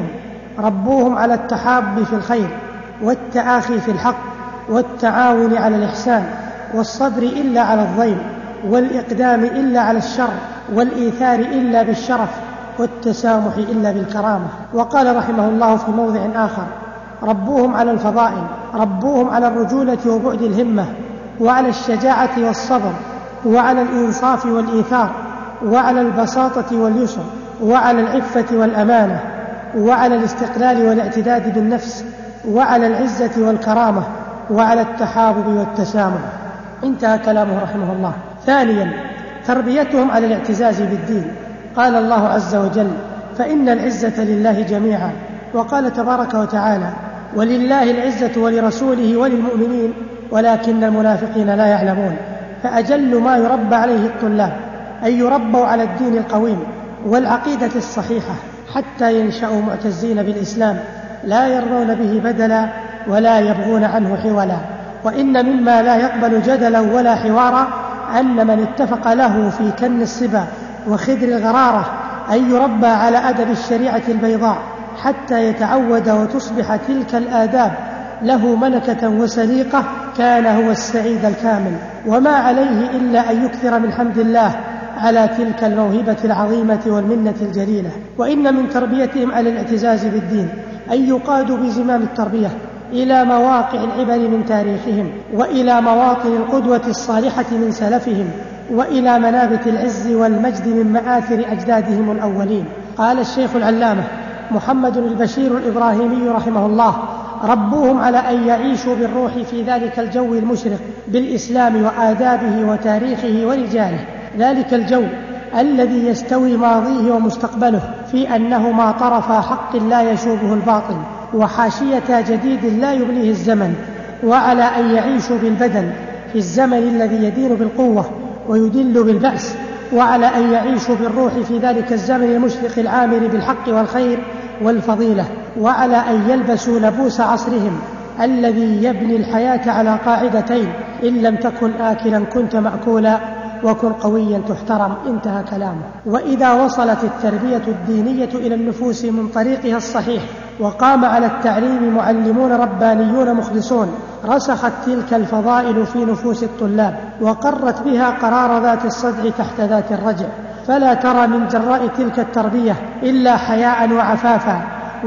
ربوهم على التحاب في الخير والتآخي في الحق والتعاون على الإحسان والصبر إلا على الضيم والإقدام إلا على الشر والإيثار إلا بالشرف والتسامح إلا بالكرامة. وقال رحمه الله في موضع آخر: ربوهم على الفضائل، ربوهم على الرجولة وبعد الهمة، وعلى الشجاعة والصبر، وعلى الإنصاف والإيثار، وعلى البساطة واليسر، وعلى العفة والأمانة، وعلى الاستقلال والاعتداد بالنفس، وعلى العزة والكرامة، وعلى التحابب والتسامح. انتهى كلامه رحمه الله. ثانيا، تربيتهم على الاعتزاز بالدين. قال الله عز وجل: فإن العزة لله جميعا. وقال تبارك وتعالى: ولله العزة ولرسوله وللمؤمنين ولكن المنافقين لا يعلمون. فأجل ما يربى عليه الطلاب أن يربوا على الدين القويم والعقيدة الصحيحة حتى ينشأوا معتزين بالإسلام لا يرضون به بدلا ولا يبغون عنه حولا. وإن مما لا يقبل جدلا ولا حوارا أن من اتفق له في كن الصبا وخدر الغرارة أن يربى على أدب الشريعة البيضاء حتى يتعود وتصبح تلك الآداب له ملكة وسليقة، كان هو السعيد الكامل، وما عليه إلا أن يكثر من حمد الله على تلك الموهبة العظيمة والمنة الجليلة. وإن من تربيتهم على الاعتزاز بالدين أن يقادوا بزمام التربية إلى مواقع العبر من تاريخهم، وإلى مواطن القدوة الصالحة من سلفهم، وإلى منابت العز والمجد من مآثر أجدادهم الأولين. قال الشيخ العلامة محمد البشير الإبراهيمي رحمه الله: ربوهم على أن يعيشوا بالروح في ذلك الجو المشرق بالإسلام وآدابه وتاريخه ورجاله، ذلك الجو الذي يستوي ماضيه ومستقبله في أنهما طرفا حق لا يشوبه الباطل وحاشية جديد لا يبليه الزمن، وعلى أن يعيشوا بالبدن في الزمن الذي يدين بالقوة ويدل بالبأس، وعلى أن يعيشوا بالروح في ذلك الزمن المشرق العامر بالحق والخير والفضيلة، وعلى أن يلبسوا لبوس عصرهم الذي يبني الحياة على قاعدتين: إن لم تكن آكلا كنت مأكولا، وكن قويا تحترم. انتهى كلامه. وإذا وصلت التربية الدينية إلى النفوس من طريقها الصحيح وقام على التعليم معلمون ربانيون مخلصون، رسخت تلك الفضائل في نفوس الطلاب وقرت بها قرار ذات الصدع تحت ذات الرجع، فلا ترى من جراء تلك التربية إلا حياء وعفافا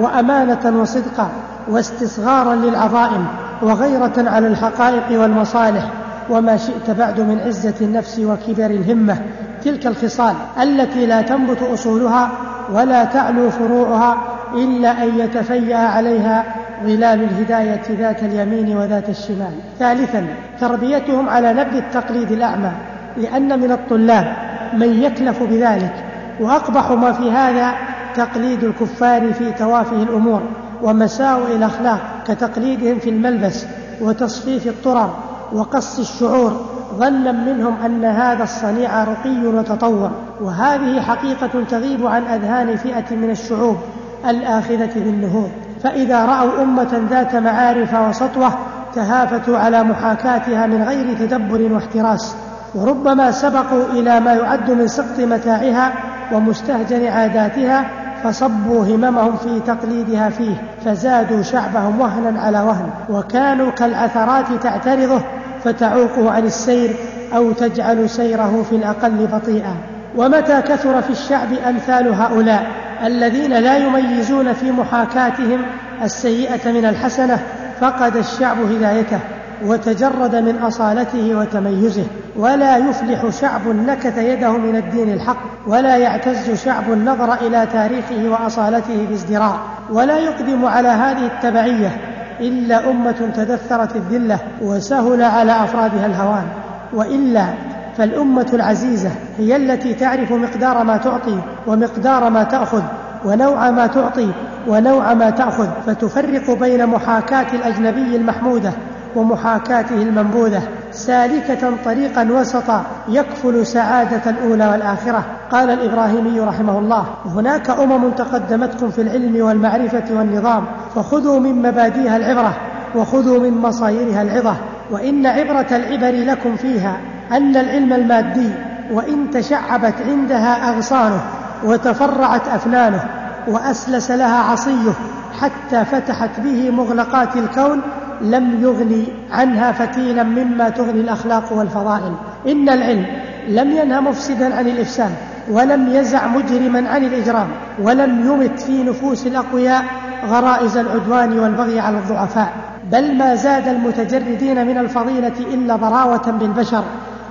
وأمانة وصدقا واستصغارا للعظائم وغيرة على الحقائق والمصالح وما شئت بعد من عزة النفس وكبر الهمة، تلك الخصال التي لا تنبت أصولها ولا تعلو فروعها إلا أن يتفيأ عليها ظلال الهداية ذات اليمين وذات الشمال. ثالثا، تربيتهم على نبذ التقليد الأعمى، لأن من الطلاب من يكلف بذلك، وأقبح ما في هذا تقليد الكفار في توافه الأمور ومساوئ الأخلاق، كتقليدهم في الملبس وتصفيف الطرر وقص الشعور، ظنا منهم أن هذا الصنيع رقي وتطور، وهذه حقيقة تغيب عن أذهان فئة من الشعوب الآخذة بالنهوض. فإذا رأوا أمة ذات معارف وسطوة تهافتوا على محاكاتها من غير تدبر واحتراس، وربما سبقوا إلى ما يعد من سقط متاعها ومستهجن عاداتها، فصبوا هممهم في تقليدها فيه، فزادوا شعبهم وهنا على وهن، وكانوا كالعثرات تعترضه فتعوقه عن السير أو تجعل سيره في الأقل بطيئا. ومتى كثر في الشعب أمثال هؤلاء الذين لا يميزون في محاكاتهم السيئة من الحسنة، فقد الشعب هدايته وتجرد من أصالته وتميزه. ولا يفلح شعب نكث يده من الدين الحق، ولا يعتز شعب نظر إلى تاريخه وأصالته بازدراء، ولا يقدم على هذه التبعية إلا أمة تدثرت الذلة وسهل على أفرادها الهوان، وإلا فالأمة العزيزة هي التي تعرف مقدار ما تعطي ومقدار ما تأخذ ونوع ما تعطي ونوع ما تأخذ، فتفرق بين محاكاة الأجنبي المحمودة ومحاكاته المنبوذة، سالكة طريقا وسطا يكفل سعادة الأولى والآخرة. قال الإبراهيمي رحمه الله: هناك أمم تقدمتكم في العلم والمعرفة والنظام، فخذوا من مبادئها العبرة وخذوا من مصايرها العظة، وإن عبرة العبر لكم فيها أن العلم المادي وإن تشعبت عندها أغصانه وتفرعت أفنانه وأسلس لها عصيه حتى فتحت به مغلقات الكون، لم يغني عنها فتيلا مما تغني الأخلاق والفضائل. إن العلم لم ينه مفسدا عن الإفساد، ولم يزع مجرما عن الإجرام، ولم يمت في نفوس الأقوياء غرائز العدوان والبغي على الضعفاء، بل ما زاد المتجردين من الفضيلة إلا ضراوة بالبشر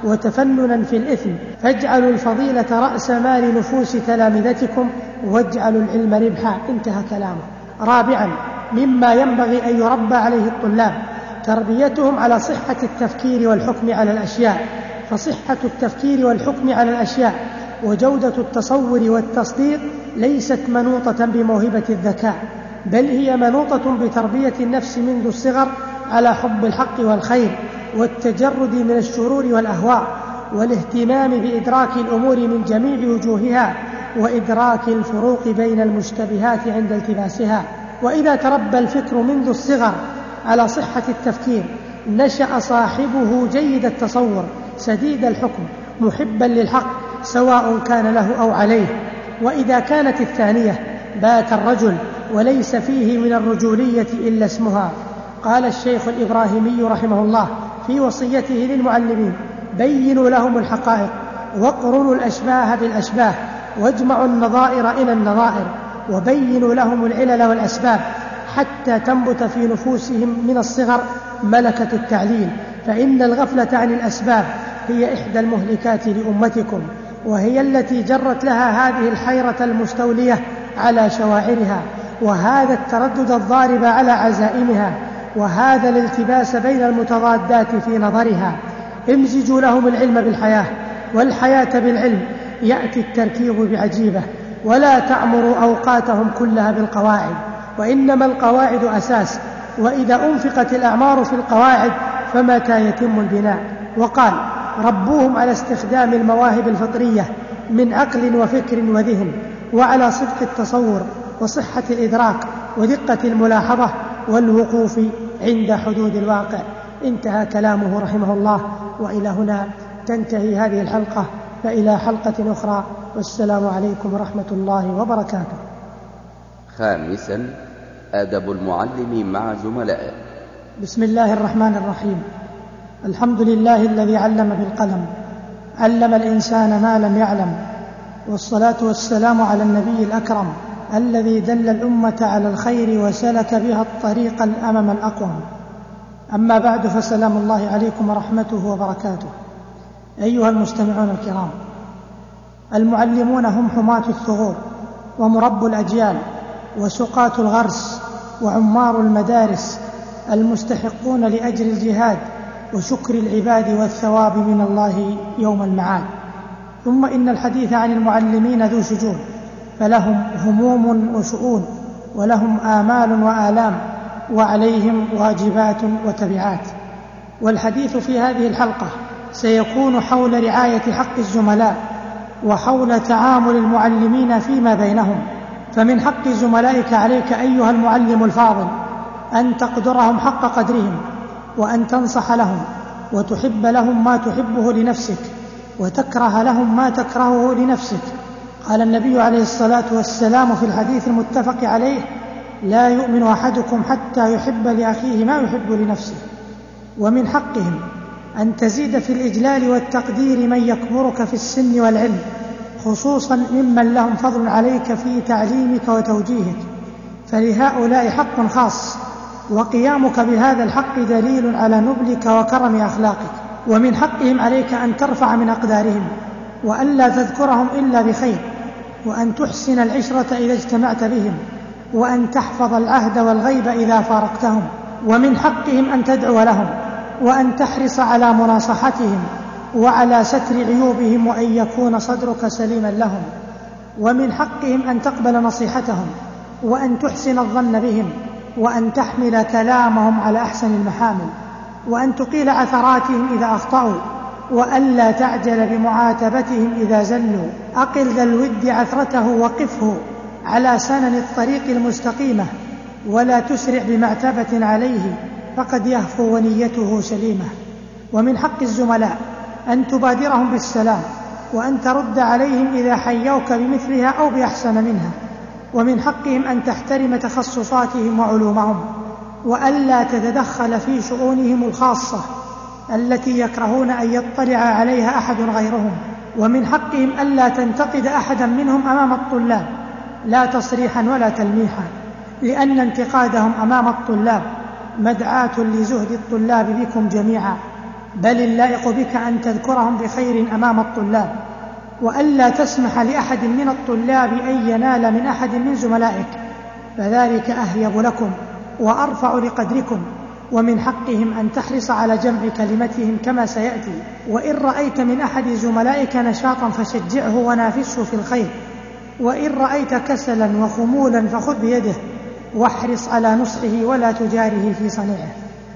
وتفننا في الإثم. فاجعلوا الفضيلة رأس مال نفوس تلامذتكم واجعلوا العلم ربحا. انتهى كلامه. رابعا، مما ينبغي أن يربى عليه الطلاب تربيتهم على صحة التفكير والحكم على الأشياء، فصحة التفكير والحكم على الأشياء وجودة التصور والتصديق ليست منوطة بموهبة الذكاء، بل هي منوطة بتربية النفس منذ الصغر على حب الحق والخير والتجرد من الشرور والأهواء، والاهتمام بإدراك الأمور من جميع وجوهها وإدراك الفروق بين المشتبهات عند التباسها. وإذا تربى الفكر منذ الصغر على صحة التفكير نشأ صاحبه جيد التصور سديد الحكم محبا للحق سواء كان له أو عليه. وإذا كانت الثانية بات الرجل وليس فيه من الرجولية إلا اسمها. قال الشيخ الإبراهيمي رحمه الله في وصيته للمعلمين: بينوا لهم الحقائق واقرنوا الأشباه بالأشباه واجمعوا النظائر إلى النظائر، وبينوا لهم العلل والأسباب حتى تنبت في نفوسهم من الصغر ملكة التعليل، فإن الغفلة عن الأسباب هي إحدى المهلكات لأمتكم، وهي التي جرت لها هذه الحيرة المستولية على شواعرها، وهذا التردد الضارب على عزائمها، وهذا الالتباس بين المتضادات في نظرها. امزجوا لهم العلم بالحياة والحياة بالعلم، يأتي التركيب بعجيبة. ولا تعمروا أوقاتهم كلها بالقواعد، وإنما القواعد أساس، وإذا أنفقت الأعمار في القواعد فمتى يتم البناء. وقال: ربوهم على استخدام المواهب الفطرية من عقل وفكر وذهن، وعلى صدق التصور وصحة الإدراك ودقة الملاحظة والوقوف عند حدود الواقع. انتهى كلامه رحمه الله. وإلى هنا تنتهي هذه الحلقة، فإلى حلقة أخرى، والسلام عليكم ورحمة الله وبركاته. خامسا، أدب المعلم مع زملائه. بسم الله الرحمن الرحيم. الحمد لله الذي علم بالقلم، علم الإنسان ما لم يعلم، والصلاة والسلام على النبي الأكرم الذي دل الأمة على الخير وسلك بها الطريق الأمم الأقوم. أما بعد، فسلام الله عليكم ورحمته وبركاته. أيها المستمعون الكرام، المعلمون هم حماة الثغور ومرب الأجيال وسقاة الغرس وعمار المدارس، المستحقون لأجر الجهاد وشكر العباد والثواب من الله يوم المعاد. ثم إن الحديث عن المعلمين ذو شجون، فلهم هموم وشؤون، ولهم آمال وآلام، وعليهم واجبات وتبعات. والحديث في هذه الحلقة سيكون حول رعاية حق الزملاء وحول تعامل المعلمين فيما بينهم. فمن حق زملائك عليك أيها المعلم الفاضل أن تقدرهم حق قدرهم، وأن تنصح لهم وتحب لهم ما تحبه لنفسك، وتكره لهم ما تكرهه لنفسك. قال النبي عليه الصلاة والسلام في الحديث المتفق عليه: لا يؤمن أحدكم حتى يحب لأخيه ما يحب لنفسه. ومن حقهم أن تزيد في الإجلال والتقدير من يكبرك في السن والعلم، خصوصا ممن لهم فضل عليك في تعليمك وتوجيهك، فلهؤلاء حق خاص، وقيامك بهذا الحق دليل على نبلك وكرم أخلاقك. ومن حقهم عليك أن ترفع من أقدارهم، وأن لا تذكرهم إلا بخير، وأن تحسن العشرة إذا اجتمعت بهم، وأن تحفظ العهد والغيب إذا فارقتهم، ومن حقهم أن تدعو لهم وأن تحرص على مناصحتهم وعلى ستر عيوبهم وأن يكون صدرك سليما لهم. ومن حقهم أن تقبل نصيحتهم وأن تحسن الظن بهم وأن تحمل كلامهم على أحسن المحامل وأن تقيل عثراتهم إذا أخطأوا وألا تعجل بمعاتبتهم إذا زلوا. أقل ذا الود عثرته وقفه على سنن الطريق المستقيمة ولا تسرع بمعتبة عليه فقد يهفو ونيته سليمة. ومن حق الزملاء أن تبادرهم بالسلام وأن ترد عليهم إذا حيوك بمثلها أو بأحسن منها. ومن حقهم أن تحترم تخصصاتهم وعلومهم وألا تتدخل في شؤونهم الخاصة التي يكرهون أن يطلع عليها أحد غيرهم. ومن حقهم ألا تنتقد أحدا منهم أمام الطلاب لا تصريحا ولا تلميحا، لأن انتقادهم أمام الطلاب مدعاة لزهد الطلاب بكم جميعا، بل اللائق بك أن تذكرهم بخير أمام الطلاب، وألا تسمح لأحد من الطلاب أن ينال من أحد من زملائك، فذلك أهيب لكم وأرفع لقدركم. ومن حقهم أن تحرص على جمع كلمتهم كما سيأتي. وإن رأيت من أحد زملائك نشاطا فشجعه ونافسه في الخير، وإن رأيت كسلا وخمولا فخذ بيده واحرص على نصحه ولا تجاره في صنيعه.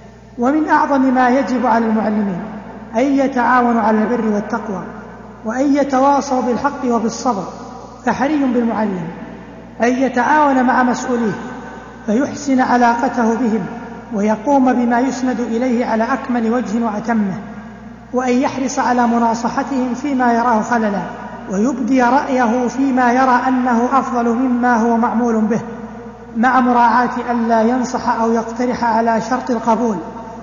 ومن أعظم ما يجب على المعلمين أن يتعاونوا على البر والتقوى وأن يتواصوا بالحق وبالصبر، فحري بالمعلم أن يتعاون مع مسؤوليه فيحسن علاقته بهم ويقوم بما يسند إليه على أكمل وجه وأتمه، وأن يحرص على مناصحتهم فيما يراه خللا ويبدي رأيه فيما يرى أنه أفضل مما هو معمول به، مع مراعاة ألا ينصح أو يقترح على شرط القبول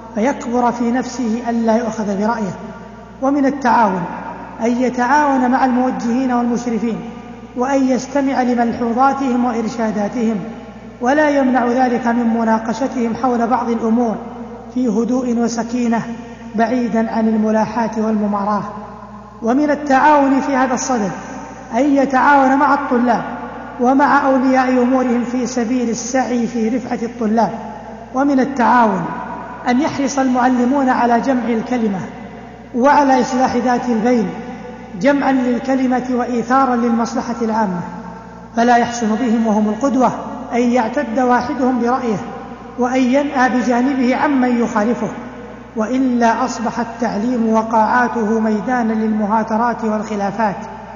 فيكبر في نفسه ألا يؤخذ برأيه. ومن التعاون أن يتعاون مع الموجهين والمشرفين وأن يستمع لملحوظاتهم وإرشاداتهم، ولا يمنع ذلك من مناقشتهم حول بعض الأمور في هدوء وسكينة بعيدا عن الملاحاة والمماراة. ومن التعاون في هذا الصدد أن يتعاون مع الطلاب ومع أولياء أمورهم في سبيل السعي في رفعة الطلاب. ومن التعاون أن يحرص المعلمون على جمع الكلمة وعلى إصلاح ذات البين جمعا للكلمة وإيثارا للمصلحة العامة، فلا يحسن بهم وهم القدوة أن يعتد واحدهم برأيه وأن ينأى بجانبه عمن يخالفه، وإلا أصبح التعليم وقاعاته ميدانا للمهاترات والخلافات،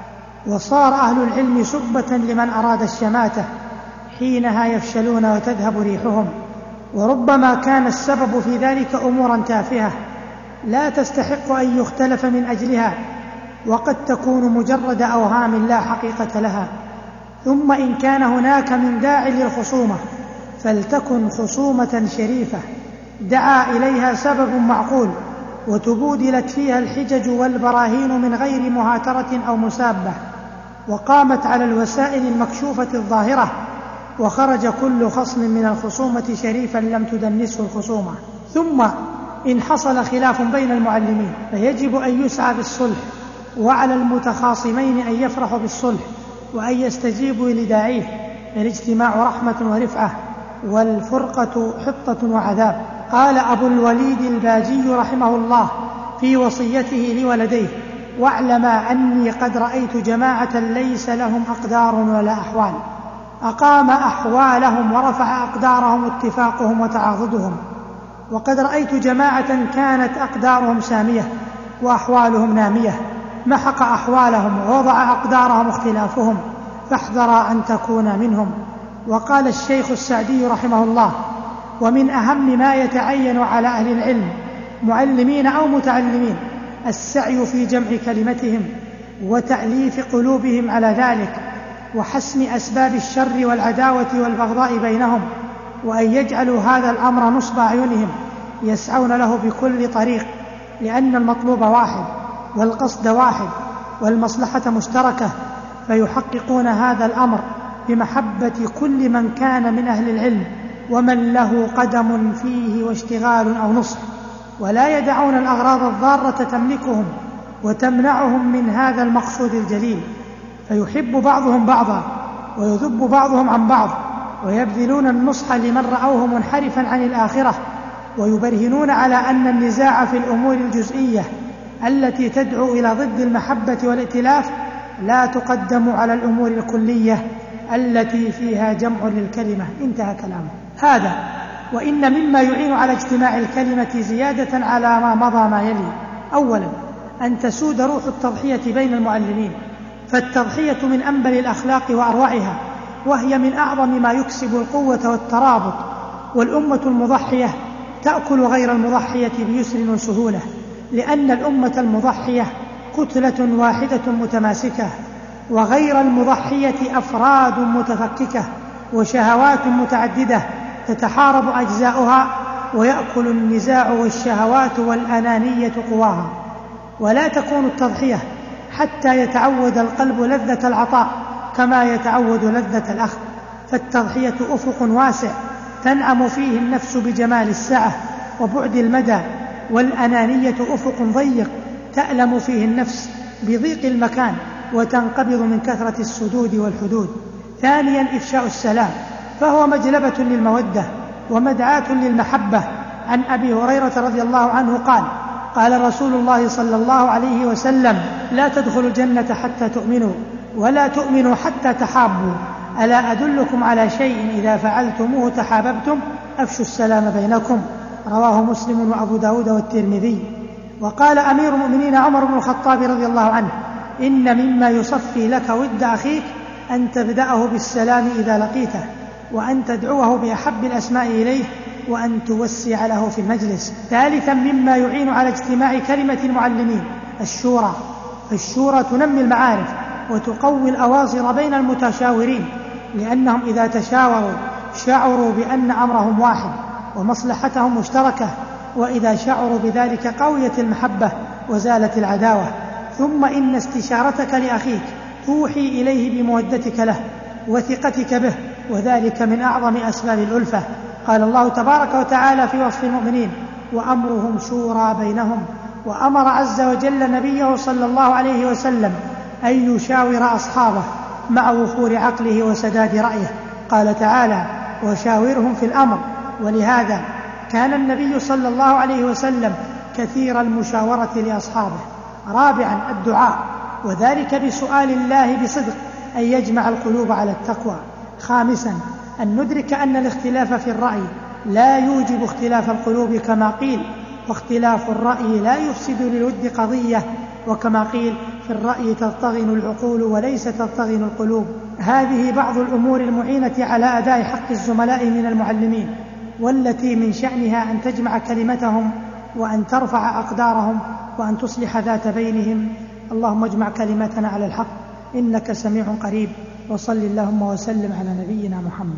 وصار أهل العلم سبة لمن أراد الشماتة، حينها يفشلون وتذهب ريحهم. وربما كان السبب في ذلك أمورا تافهة لا تستحق أن يختلف من أجلها، وقد تكون مجرد أوهام لا حقيقة لها. ثم إن كان هناك من داع للخصومة فلتكن خصومة شريفة دعا إليها سبب معقول وتبودلت فيها الحجج والبراهين من غير مهاترة أو مسابة، وقامت على الوسائل المكشوفة الظاهرة، وخرج كل خصم من الخصومة شريفا لم تدنسه الخصومة. ثم إن حصل خلاف بين المعلمين فيجب أن يسعى بالصلح، وعلى المتخاصمين أن يفرحوا بالصلح وأن يستجيبوا لداعيه، فالاجتماع رحمة ورفعة والفرقة حطة وعذاب. قال أبو الوليد الباجي رحمه الله في وصيته لولديه: واعلما أني قد رأيت جماعة ليس لهم أقدار ولا أحوال، أقام أحوالهم ورفع أقدارهم اتفاقهم وتعاضدهم، وقد رأيت جماعة كانت أقدارهم سامية وأحوالهم نامية، محق أحوالهم ووضع أقدارهم اختلافهم، فاحذر أن تكون منهم. وقال الشيخ السعدي رحمه الله: ومن أهم ما يتعين على أهل العلم معلمين أو متعلمين السعي في جمع كلمتهم وتأليف قلوبهم على ذلك، وحسم أسباب الشر والعداوة والبغضاء بينهم، وأن يجعلوا هذا الأمر نصب أعينهم يسعون له بكل طريق، لأن المطلوب واحد والقصد واحد والمصلحة مشتركة، فيحققون هذا الأمر بمحبة كل من كان من أهل العلم ومن له قدم فيه واشتغال أو نصح، ولا يدعون الأغراض الضارة تملكهم وتمنعهم من هذا المقصود الجليل، فيحب بعضهم بعضا ويذب بعضهم عن بعض، ويبذلون النصح لمن رأوه منحرفا عن الآخرة ويبرهنون على أن النزاع في الأمور الجزئية التي تدعو إلى ضد المحبة والائتلاف لا تقدم على الأمور الكلية التي فيها جمع للكلمة. انتهى كلامه. هذا وإن مما يعين على اجتماع الكلمة زيادة على ما مضى ما يلي: أولا، أن تسود روح التضحية بين المعلمين، فالتضحية من أنبل الأخلاق وأروعها، وهي من أعظم ما يكسب القوة والترابط، والأمة المضحية تأكل غير المضحية بيسر وسهولة، لأن الأمة المضحية كتلة واحدة متماسكة، وغير المضحية أفراد متفككة وشهوات متعددة تتحارب أجزاؤها، ويأكل النزاع والشهوات والأنانية قواها. ولا تكون التضحية حتى يتعود القلب لذة العطاء كما يتعود لذة الأخذ، فالتضحية أفق واسع تنعم فيه النفس بجمال السعة وبعد المدى، والأنانية أفق ضيق تألم فيه النفس بضيق المكان وتنقبض من كثرة السدود والحدود. ثانيا، إفشاء السلام، فهو مجلبة للمودة ومدعاة للمحبة. عن أبي هريرة رضي الله عنه قال: قال رسول الله صلى الله عليه وسلم: لا تدخلوا الجنة حتى تؤمنوا، ولا تؤمنوا حتى تحابوا، ألا أدلكم على شيء إذا فعلتموه تحاببتم؟ أفشوا السلام بينكم. رواه مسلم وأبو داود والترمذي. وقال أمير المؤمنين عمر بن الخطاب رضي الله عنه: إن مما يصفي لك ود أخيك أن تبدأه بالسلام إذا لقيته، وأن تدعوه بأحب الأسماء إليه، وأن توسع له في المجلس. ثالثا، مما يعين على اجتماع كلمة المعلمين الشورى، فالشورى تنمي المعارف وتقوي الأواصر بين المتشاورين، لأنهم إذا تشاوروا شعروا بأن أمرهم واحد ومصلحتهم مشتركة، وإذا شعروا بذلك قويت المحبة وزالت العداوة. ثم إن استشارتك لأخيك توحي إليه بمودتك له وثقتك به، وذلك من أعظم أسباب الألفة. قال الله تبارك وتعالى في وصف المؤمنين: وأمرهم شورى بينهم. وأمر عز وجل نبيه صلى الله عليه وسلم أن يشاور أصحابه مع وفور عقله وسداد رأيه. قال تعالى: وشاورهم في الأمر. ولهذا كان النبي صلى الله عليه وسلم كثير المشاورة لأصحابه. رابعا، الدعاء، وذلك بسؤال الله بصدق أن يجمع القلوب على التقوى. خامسا، أن ندرك أن الاختلاف في الرأي لا يوجب اختلاف القلوب كما قيل، واختلاف الرأي لا يفسد للود قضية، وكما قيل: في الرأي تطغن العقول وليس تطغن القلوب. هذه بعض الأمور المعينة على أداء حق الزملاء من المعلمين، والتي من شأنها أن تجمع كلمتهم وأن ترفع أقدارهم وأن تصلح ذات بينهم. اللهم اجمع كلمتنا على الحق إنك سميع قريب، وصل اللهم وسلم على نبينا محمد.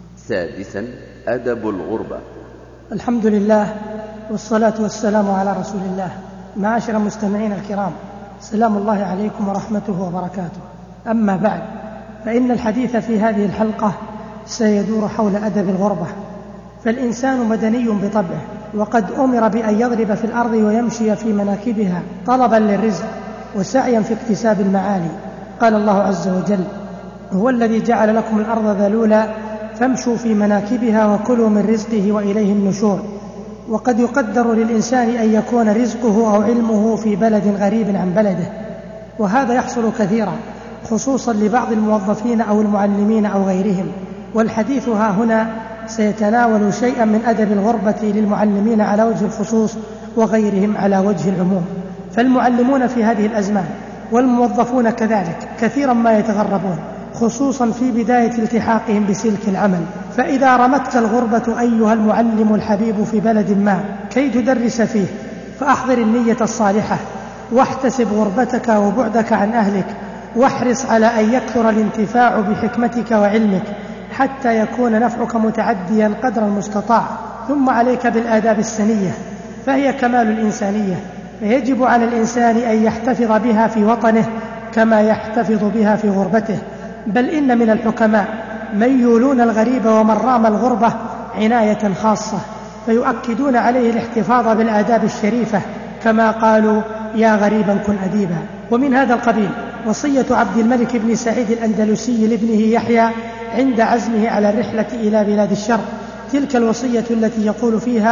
سادسا، أدب الغربة. الحمد لله والصلاة والسلام على رسول الله. معاشر المستمعين الكرام، سلام الله عليكم ورحمته وبركاته. أما بعد، فإن الحديث في هذه الحلقة سيدور حول أدب الغربة. فالإنسان مدني بطبعه، وقد أمر بأن يضرب في الأرض ويمشي في مناكبها طلبا للرزق وسعيا في اكتساب المعالي. قال الله عز وجل: هو الذي جعل لكم الأرض ذلولا فامشوا في مناكبها وكلوا من رزقه وإليه النشور. وقد يقدر للإنسان أن يكون رزقه أو علمه في بلد غريب عن بلده، وهذا يحصل كثيرا خصوصا لبعض الموظفين أو المعلمين أو غيرهم. والحديث ها هنا سيتناول شيئا من أدب الغربة للمعلمين على وجه الخصوص وغيرهم على وجه العموم. فالمعلمون في هذه الأزمان والموظفون كذلك كثيرا ما يتغربون، خصوصا في بداية التحاقهم بسلك العمل. فإذا رمتك الغربة أيها المعلم الحبيب في بلد ما كي تدرس فيه، فأحضر النية الصالحة، واحتسب غربتك وبعدك عن أهلك، واحرص على أن يكثر الانتفاع بحكمتك وعلمك حتى يكون نفعك متعديا قدر المستطاع. ثم عليك بالآداب السنية، فهي كمال الإنسانية، فيجب على الإنسان أن يحتفظ بها في وطنه كما يحتفظ بها في غربته. بل إن من الحكماء من يولون الغريب ومن رام الغربة عناية خاصة، فيؤكدون عليه الاحتفاظ بالآداب الشريفة، كما قالوا: يا غريبا كن أديبا. ومن هذا القبيل وصية عبد الملك بن سعيد الأندلسي لابنه يحيى عند عزمه على الرحلة إلى بلاد الشرق، تلك الوصية التي يقول فيها: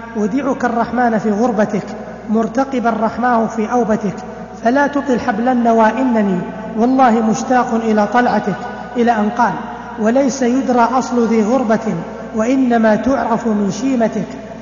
أودعك الرحمن في غربتك مرتقبا رحماه في أوبتك، فلا تطل حبل النوى إنني والله مشتاق إلى طلعتك، إلى أن قال: وليس يدرى أصل ذي غربة وإنما تعرف من شيمتك.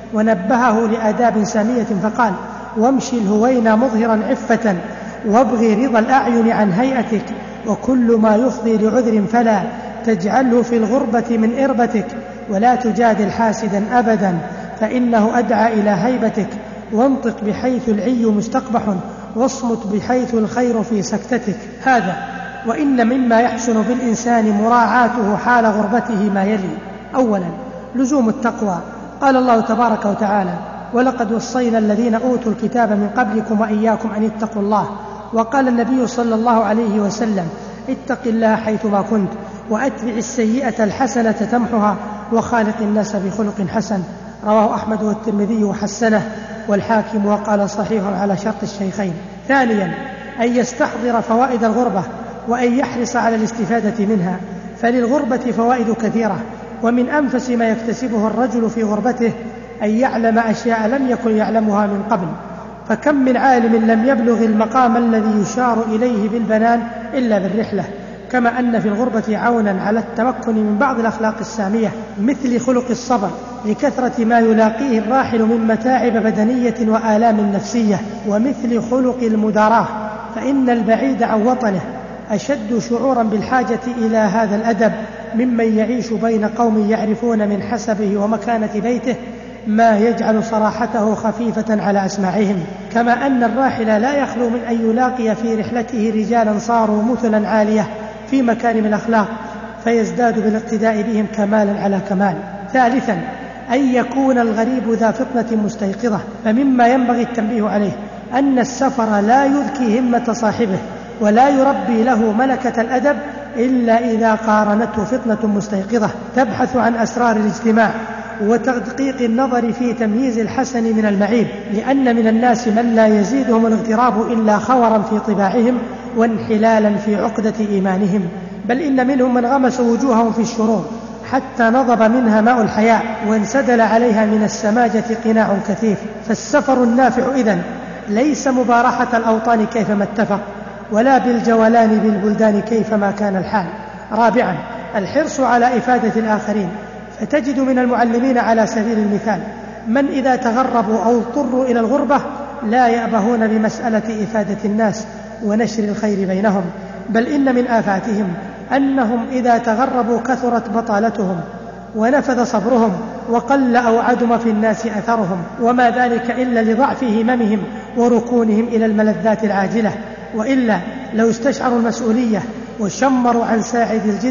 ونبهه لآداب سامية فقال: وامشي الهوين مظهرا عفة وابغي رضا الأعين عن هيئتك، وكل ما يفضي لعذر فلا تجعله في الغربة من إربتك، ولا تجادل حاسدا أبدا فإنه أدعى إلى هيبتك، وانطق بحيث العي مستقبح واصمت بحيث الخير في سكتتك. هذا وإن مما يحسن بالإنسان مراعاته حال غربته ما يلي: أولا لزوم التقوى، قال الله تبارك وتعالى: ولقد وصينا الذين أوتوا الكتاب من قبلكم وإياكم أن اتقوا الله. وقال النبي صلى الله عليه وسلم: اتق الله حيثما كنت وأتبع السيئة الحسنة تمحها وخالق الناس بخلق حسن. رواه أحمد والترمذي وحسنه والحاكم وقال صحيح على شرط الشيخين. ثانيا أن يستحضر فوائد الغربة وأن يحرص على الاستفادة منها، فللغربة فوائد كثيرة، ومن أنفس ما يكتسبه الرجل في غربته أن يعلم أشياء لم يكن يعلمها من قبل، فكم من عالم لم يبلغ المقام الذي يشار إليه بالبنان إلا بالرحلة. كما أن في الغربة عونا على التمكن من بعض الأخلاق السامية مثل خلق الصبر لكثرة ما يلاقيه الراحل من متاعب بدنية وآلام نفسية، ومثل خلق المداراة، فإن البعيد عن وطنه أشد شعورا بالحاجة إلى هذا الأدب ممن يعيش بين قوم يعرفون من حسبه ومكانة بيته ما يجعل صراحته خفيفة على أسماعهم. كما أن الراحل لا يخلو من أن يلاقي في رحلته رجالا صاروا مثلا عالية في مكارم الأخلاق، فيزداد بالاقتداء بهم كمالا على كمال. ثالثا أن يكون الغريب ذا فطنة مستيقظة، فمما ينبغي التنبيه عليه أن السفر لا يذكي همة صاحبه ولا يربي له ملكة الأدب إلا إذا قارنته فطنة مستيقظة تبحث عن أسرار الاجتماع وتدقيق النظر في تمييز الحسن من المعيب، لأن من الناس من لا يزيدهم الاغتراب إلا خورا في طباعهم وانحلالا في عقدة إيمانهم، بل إن منهم من غمس وجوههم في الشرور حتى نضب منها ماء الحياء وانسدل عليها من السماجة قناع كثيف. فالسفر النافع إذن ليس مبارحة الأوطان كيفما اتفق، ولا بالجولان بالبلدان كيفما كان الحال. رابعا الحرص على إفادة الآخرين، فتجد من المعلمين على سبيل المثال من إذا تغربوا أو اضطروا إلى الغربة لا يأبهون بمسألة إفادة الناس ونشر الخير بينهم، بل إن من آفاتهم أنهم إذا تغربوا كثرت بطالتهم ونفذ صبرهم وقل أو عدم في الناس أثرهم، وما ذلك إلا لضعف هممهم وركونهم إلى الملذات العاجلة، وإلا لو استشعروا المسؤولية وشمروا عن ساعد الجد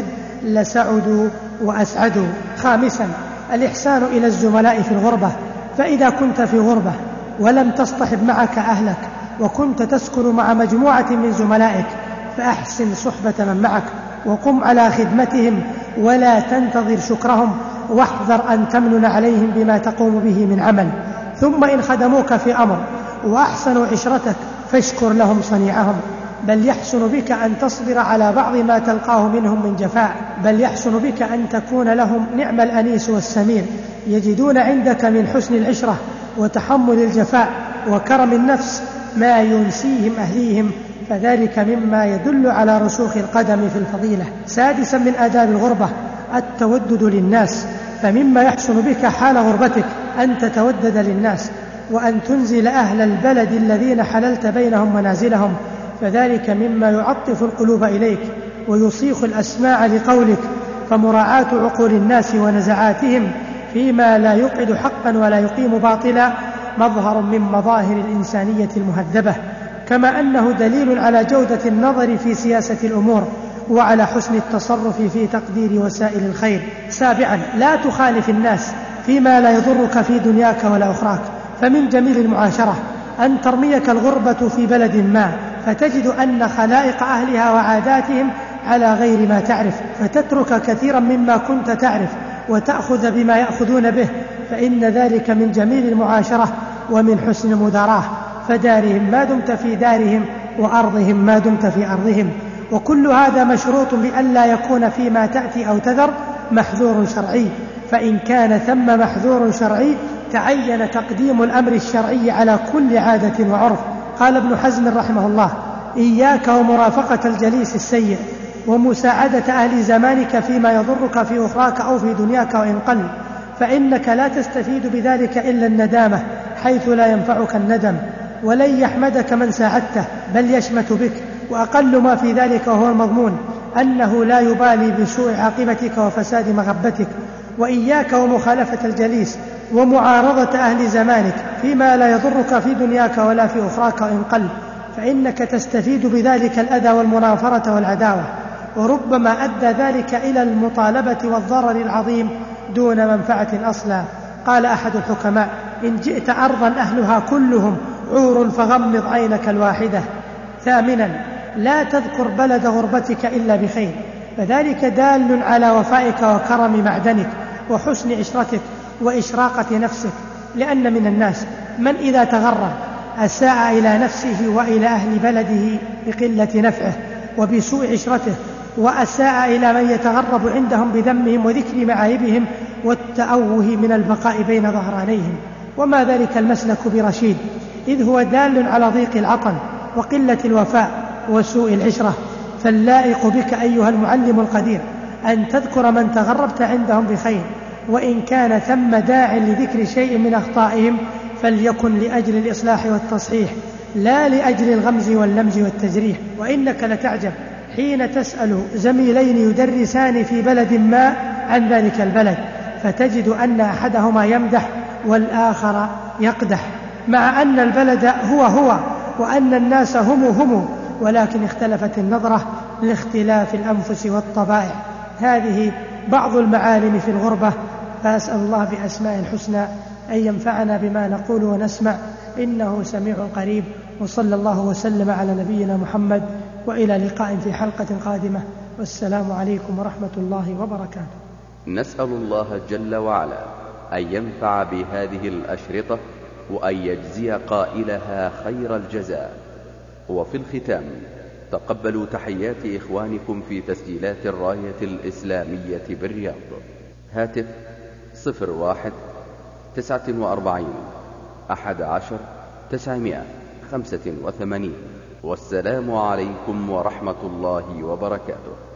لسعدوا وأسعدوا. خامسا الإحسان إلى الزملاء في الغربة، فإذا كنت في غربة ولم تصطحب معك أهلك وكنت تسكن مع مجموعة من زملائك فأحسن صحبة من معك وقم على خدمتهم ولا تنتظر شكرهم، واحذر أن تمنن عليهم بما تقوم به من عمل. ثم إن خدموك في أمر وأحسنوا عشرتك فاشكر لهم صنيعهم، بل يحسن بك أن تصبر على بعض ما تلقاه منهم من جفاء، بل يحسن بك أن تكون لهم نعم الأنيس والسمير، يجدون عندك من حسن العشرة وتحمل الجفاء وكرم النفس ما ينسيهم أهليهم، فذلك مما يدل على رسوخ القدم في الفضيلة. سادسا من آداب الغربة التودد للناس، فمما يحسن بك حال غربتك أن تتودد للناس وأن تنزل أهل البلد الذين حللت بينهم منازلهم، فذلك مما يعطف القلوب إليك ويصيخ الأسماع لقولك، فمراعاة عقول الناس ونزعاتهم فيما لا يقعد حقا ولا يقيم باطلا مظهر من مظاهر الإنسانية المهذبة، كما أنه دليل على جودة النظر في سياسة الأمور وعلى حسن التصرف في تقدير وسائل الخير. سابعا لا تخالف الناس فيما لا يضرك في دنياك ولا أخراك، فمن جميل المعاشرة أن ترميك الغربة في بلد ما فتجد أن خلائق أهلها وعاداتهم على غير ما تعرف، فتترك كثيرا مما كنت تعرف وتأخذ بما يأخذون به، فإن ذلك من جميل المعاشرة ومن حسن المداراة. فدارهم ما دمت في دارهم وأرضهم ما دمت في أرضهم، وكل هذا مشروط بأن لا يكون فيما تأتي أو تذر محذور شرعي، فإن كان ثم محذور شرعي تعين تقديم الأمر الشرعي على كل عادة وعرف. قال ابن حزم رحمه الله: إياك ومرافقة الجليس السيء ومساعدة أهل زمانك فيما يضرك في أخراك أو في دنياك وإن قل، فإنك لا تستفيد بذلك إلا الندامة، حيث لا ينفعك الندم، ولن يحمدك من ساعدته بل يشمت بك. وأقل ما في ذلك وهو المضمون أنه لا يبالي بسوء عاقبتك وفساد مغبتك. وإياك ومخالفة الجليس ومعارضة أهل زمانك فيما لا يضرك في دنياك ولا في أخراك إن قل، فإنك تستفيد بذلك الأذى والمنافرة والعداوة، وربما أدى ذلك إلى المطالبة والضرر العظيم دون منفعة أصلا. قال أحد الحكماء: إن جئت أرضا أهلها كلهم عور فغمض عينك الواحدة. ثامنا: لا تذكر بلد غربتك إلا بخير، فذلك دال على وفائك وكرم معدنك وحسن عشرتك وإشراقة نفسك، لأن من الناس من إذا تغرب أساء إلى نفسه وإلى أهل بلده بقلة نفعه وبسوء عشرته، وأساء إلى من يتغرب عندهم بذمهم وذكر معايبهم والتأوه من البقاء بين ظهرانيهم. وما ذلك المسلك برشيد، إذ هو دال على ضيق العطن وقلة الوفاء وسوء العشرة. فاللائق بك أيها المعلم القدير أن تذكر من تغربت عندهم بخير، وإن كان ثم داع لذكر شيء من أخطائهم فليكن لأجل الإصلاح والتصحيح، لا لأجل الغمز واللمز والتجريح. وإنك لتعجب حين تسأل زميلين يدرسان في بلد ما عن ذلك البلد، فتجد أن أحدهما يمدح والآخر يقدح، مع أن البلد هو وأن الناس هم، ولكن اختلفت النظرة لاختلاف الأنفس والطبائع. هذه بعض المعالم في الغربة، فأسأل الله بأسماء الحسنى أن ينفعنا بما نقول ونسمع، إنه سميع قريب. وصلى الله وسلم على نبينا محمد، وإلى لقاء في حلقة قادمة، والسلام عليكم ورحمة الله وبركاته. نسأل الله جل وعلا أن ينفع بهذه الأشرطة وأن يجزي قائلها خير الجزاء. وفي الختام تقبلوا تحيات إخوانكم في تسجيلات الراية الإسلامية بالرياض. هاتف 01-49-11-985. والسلام عليكم ورحمة الله وبركاته.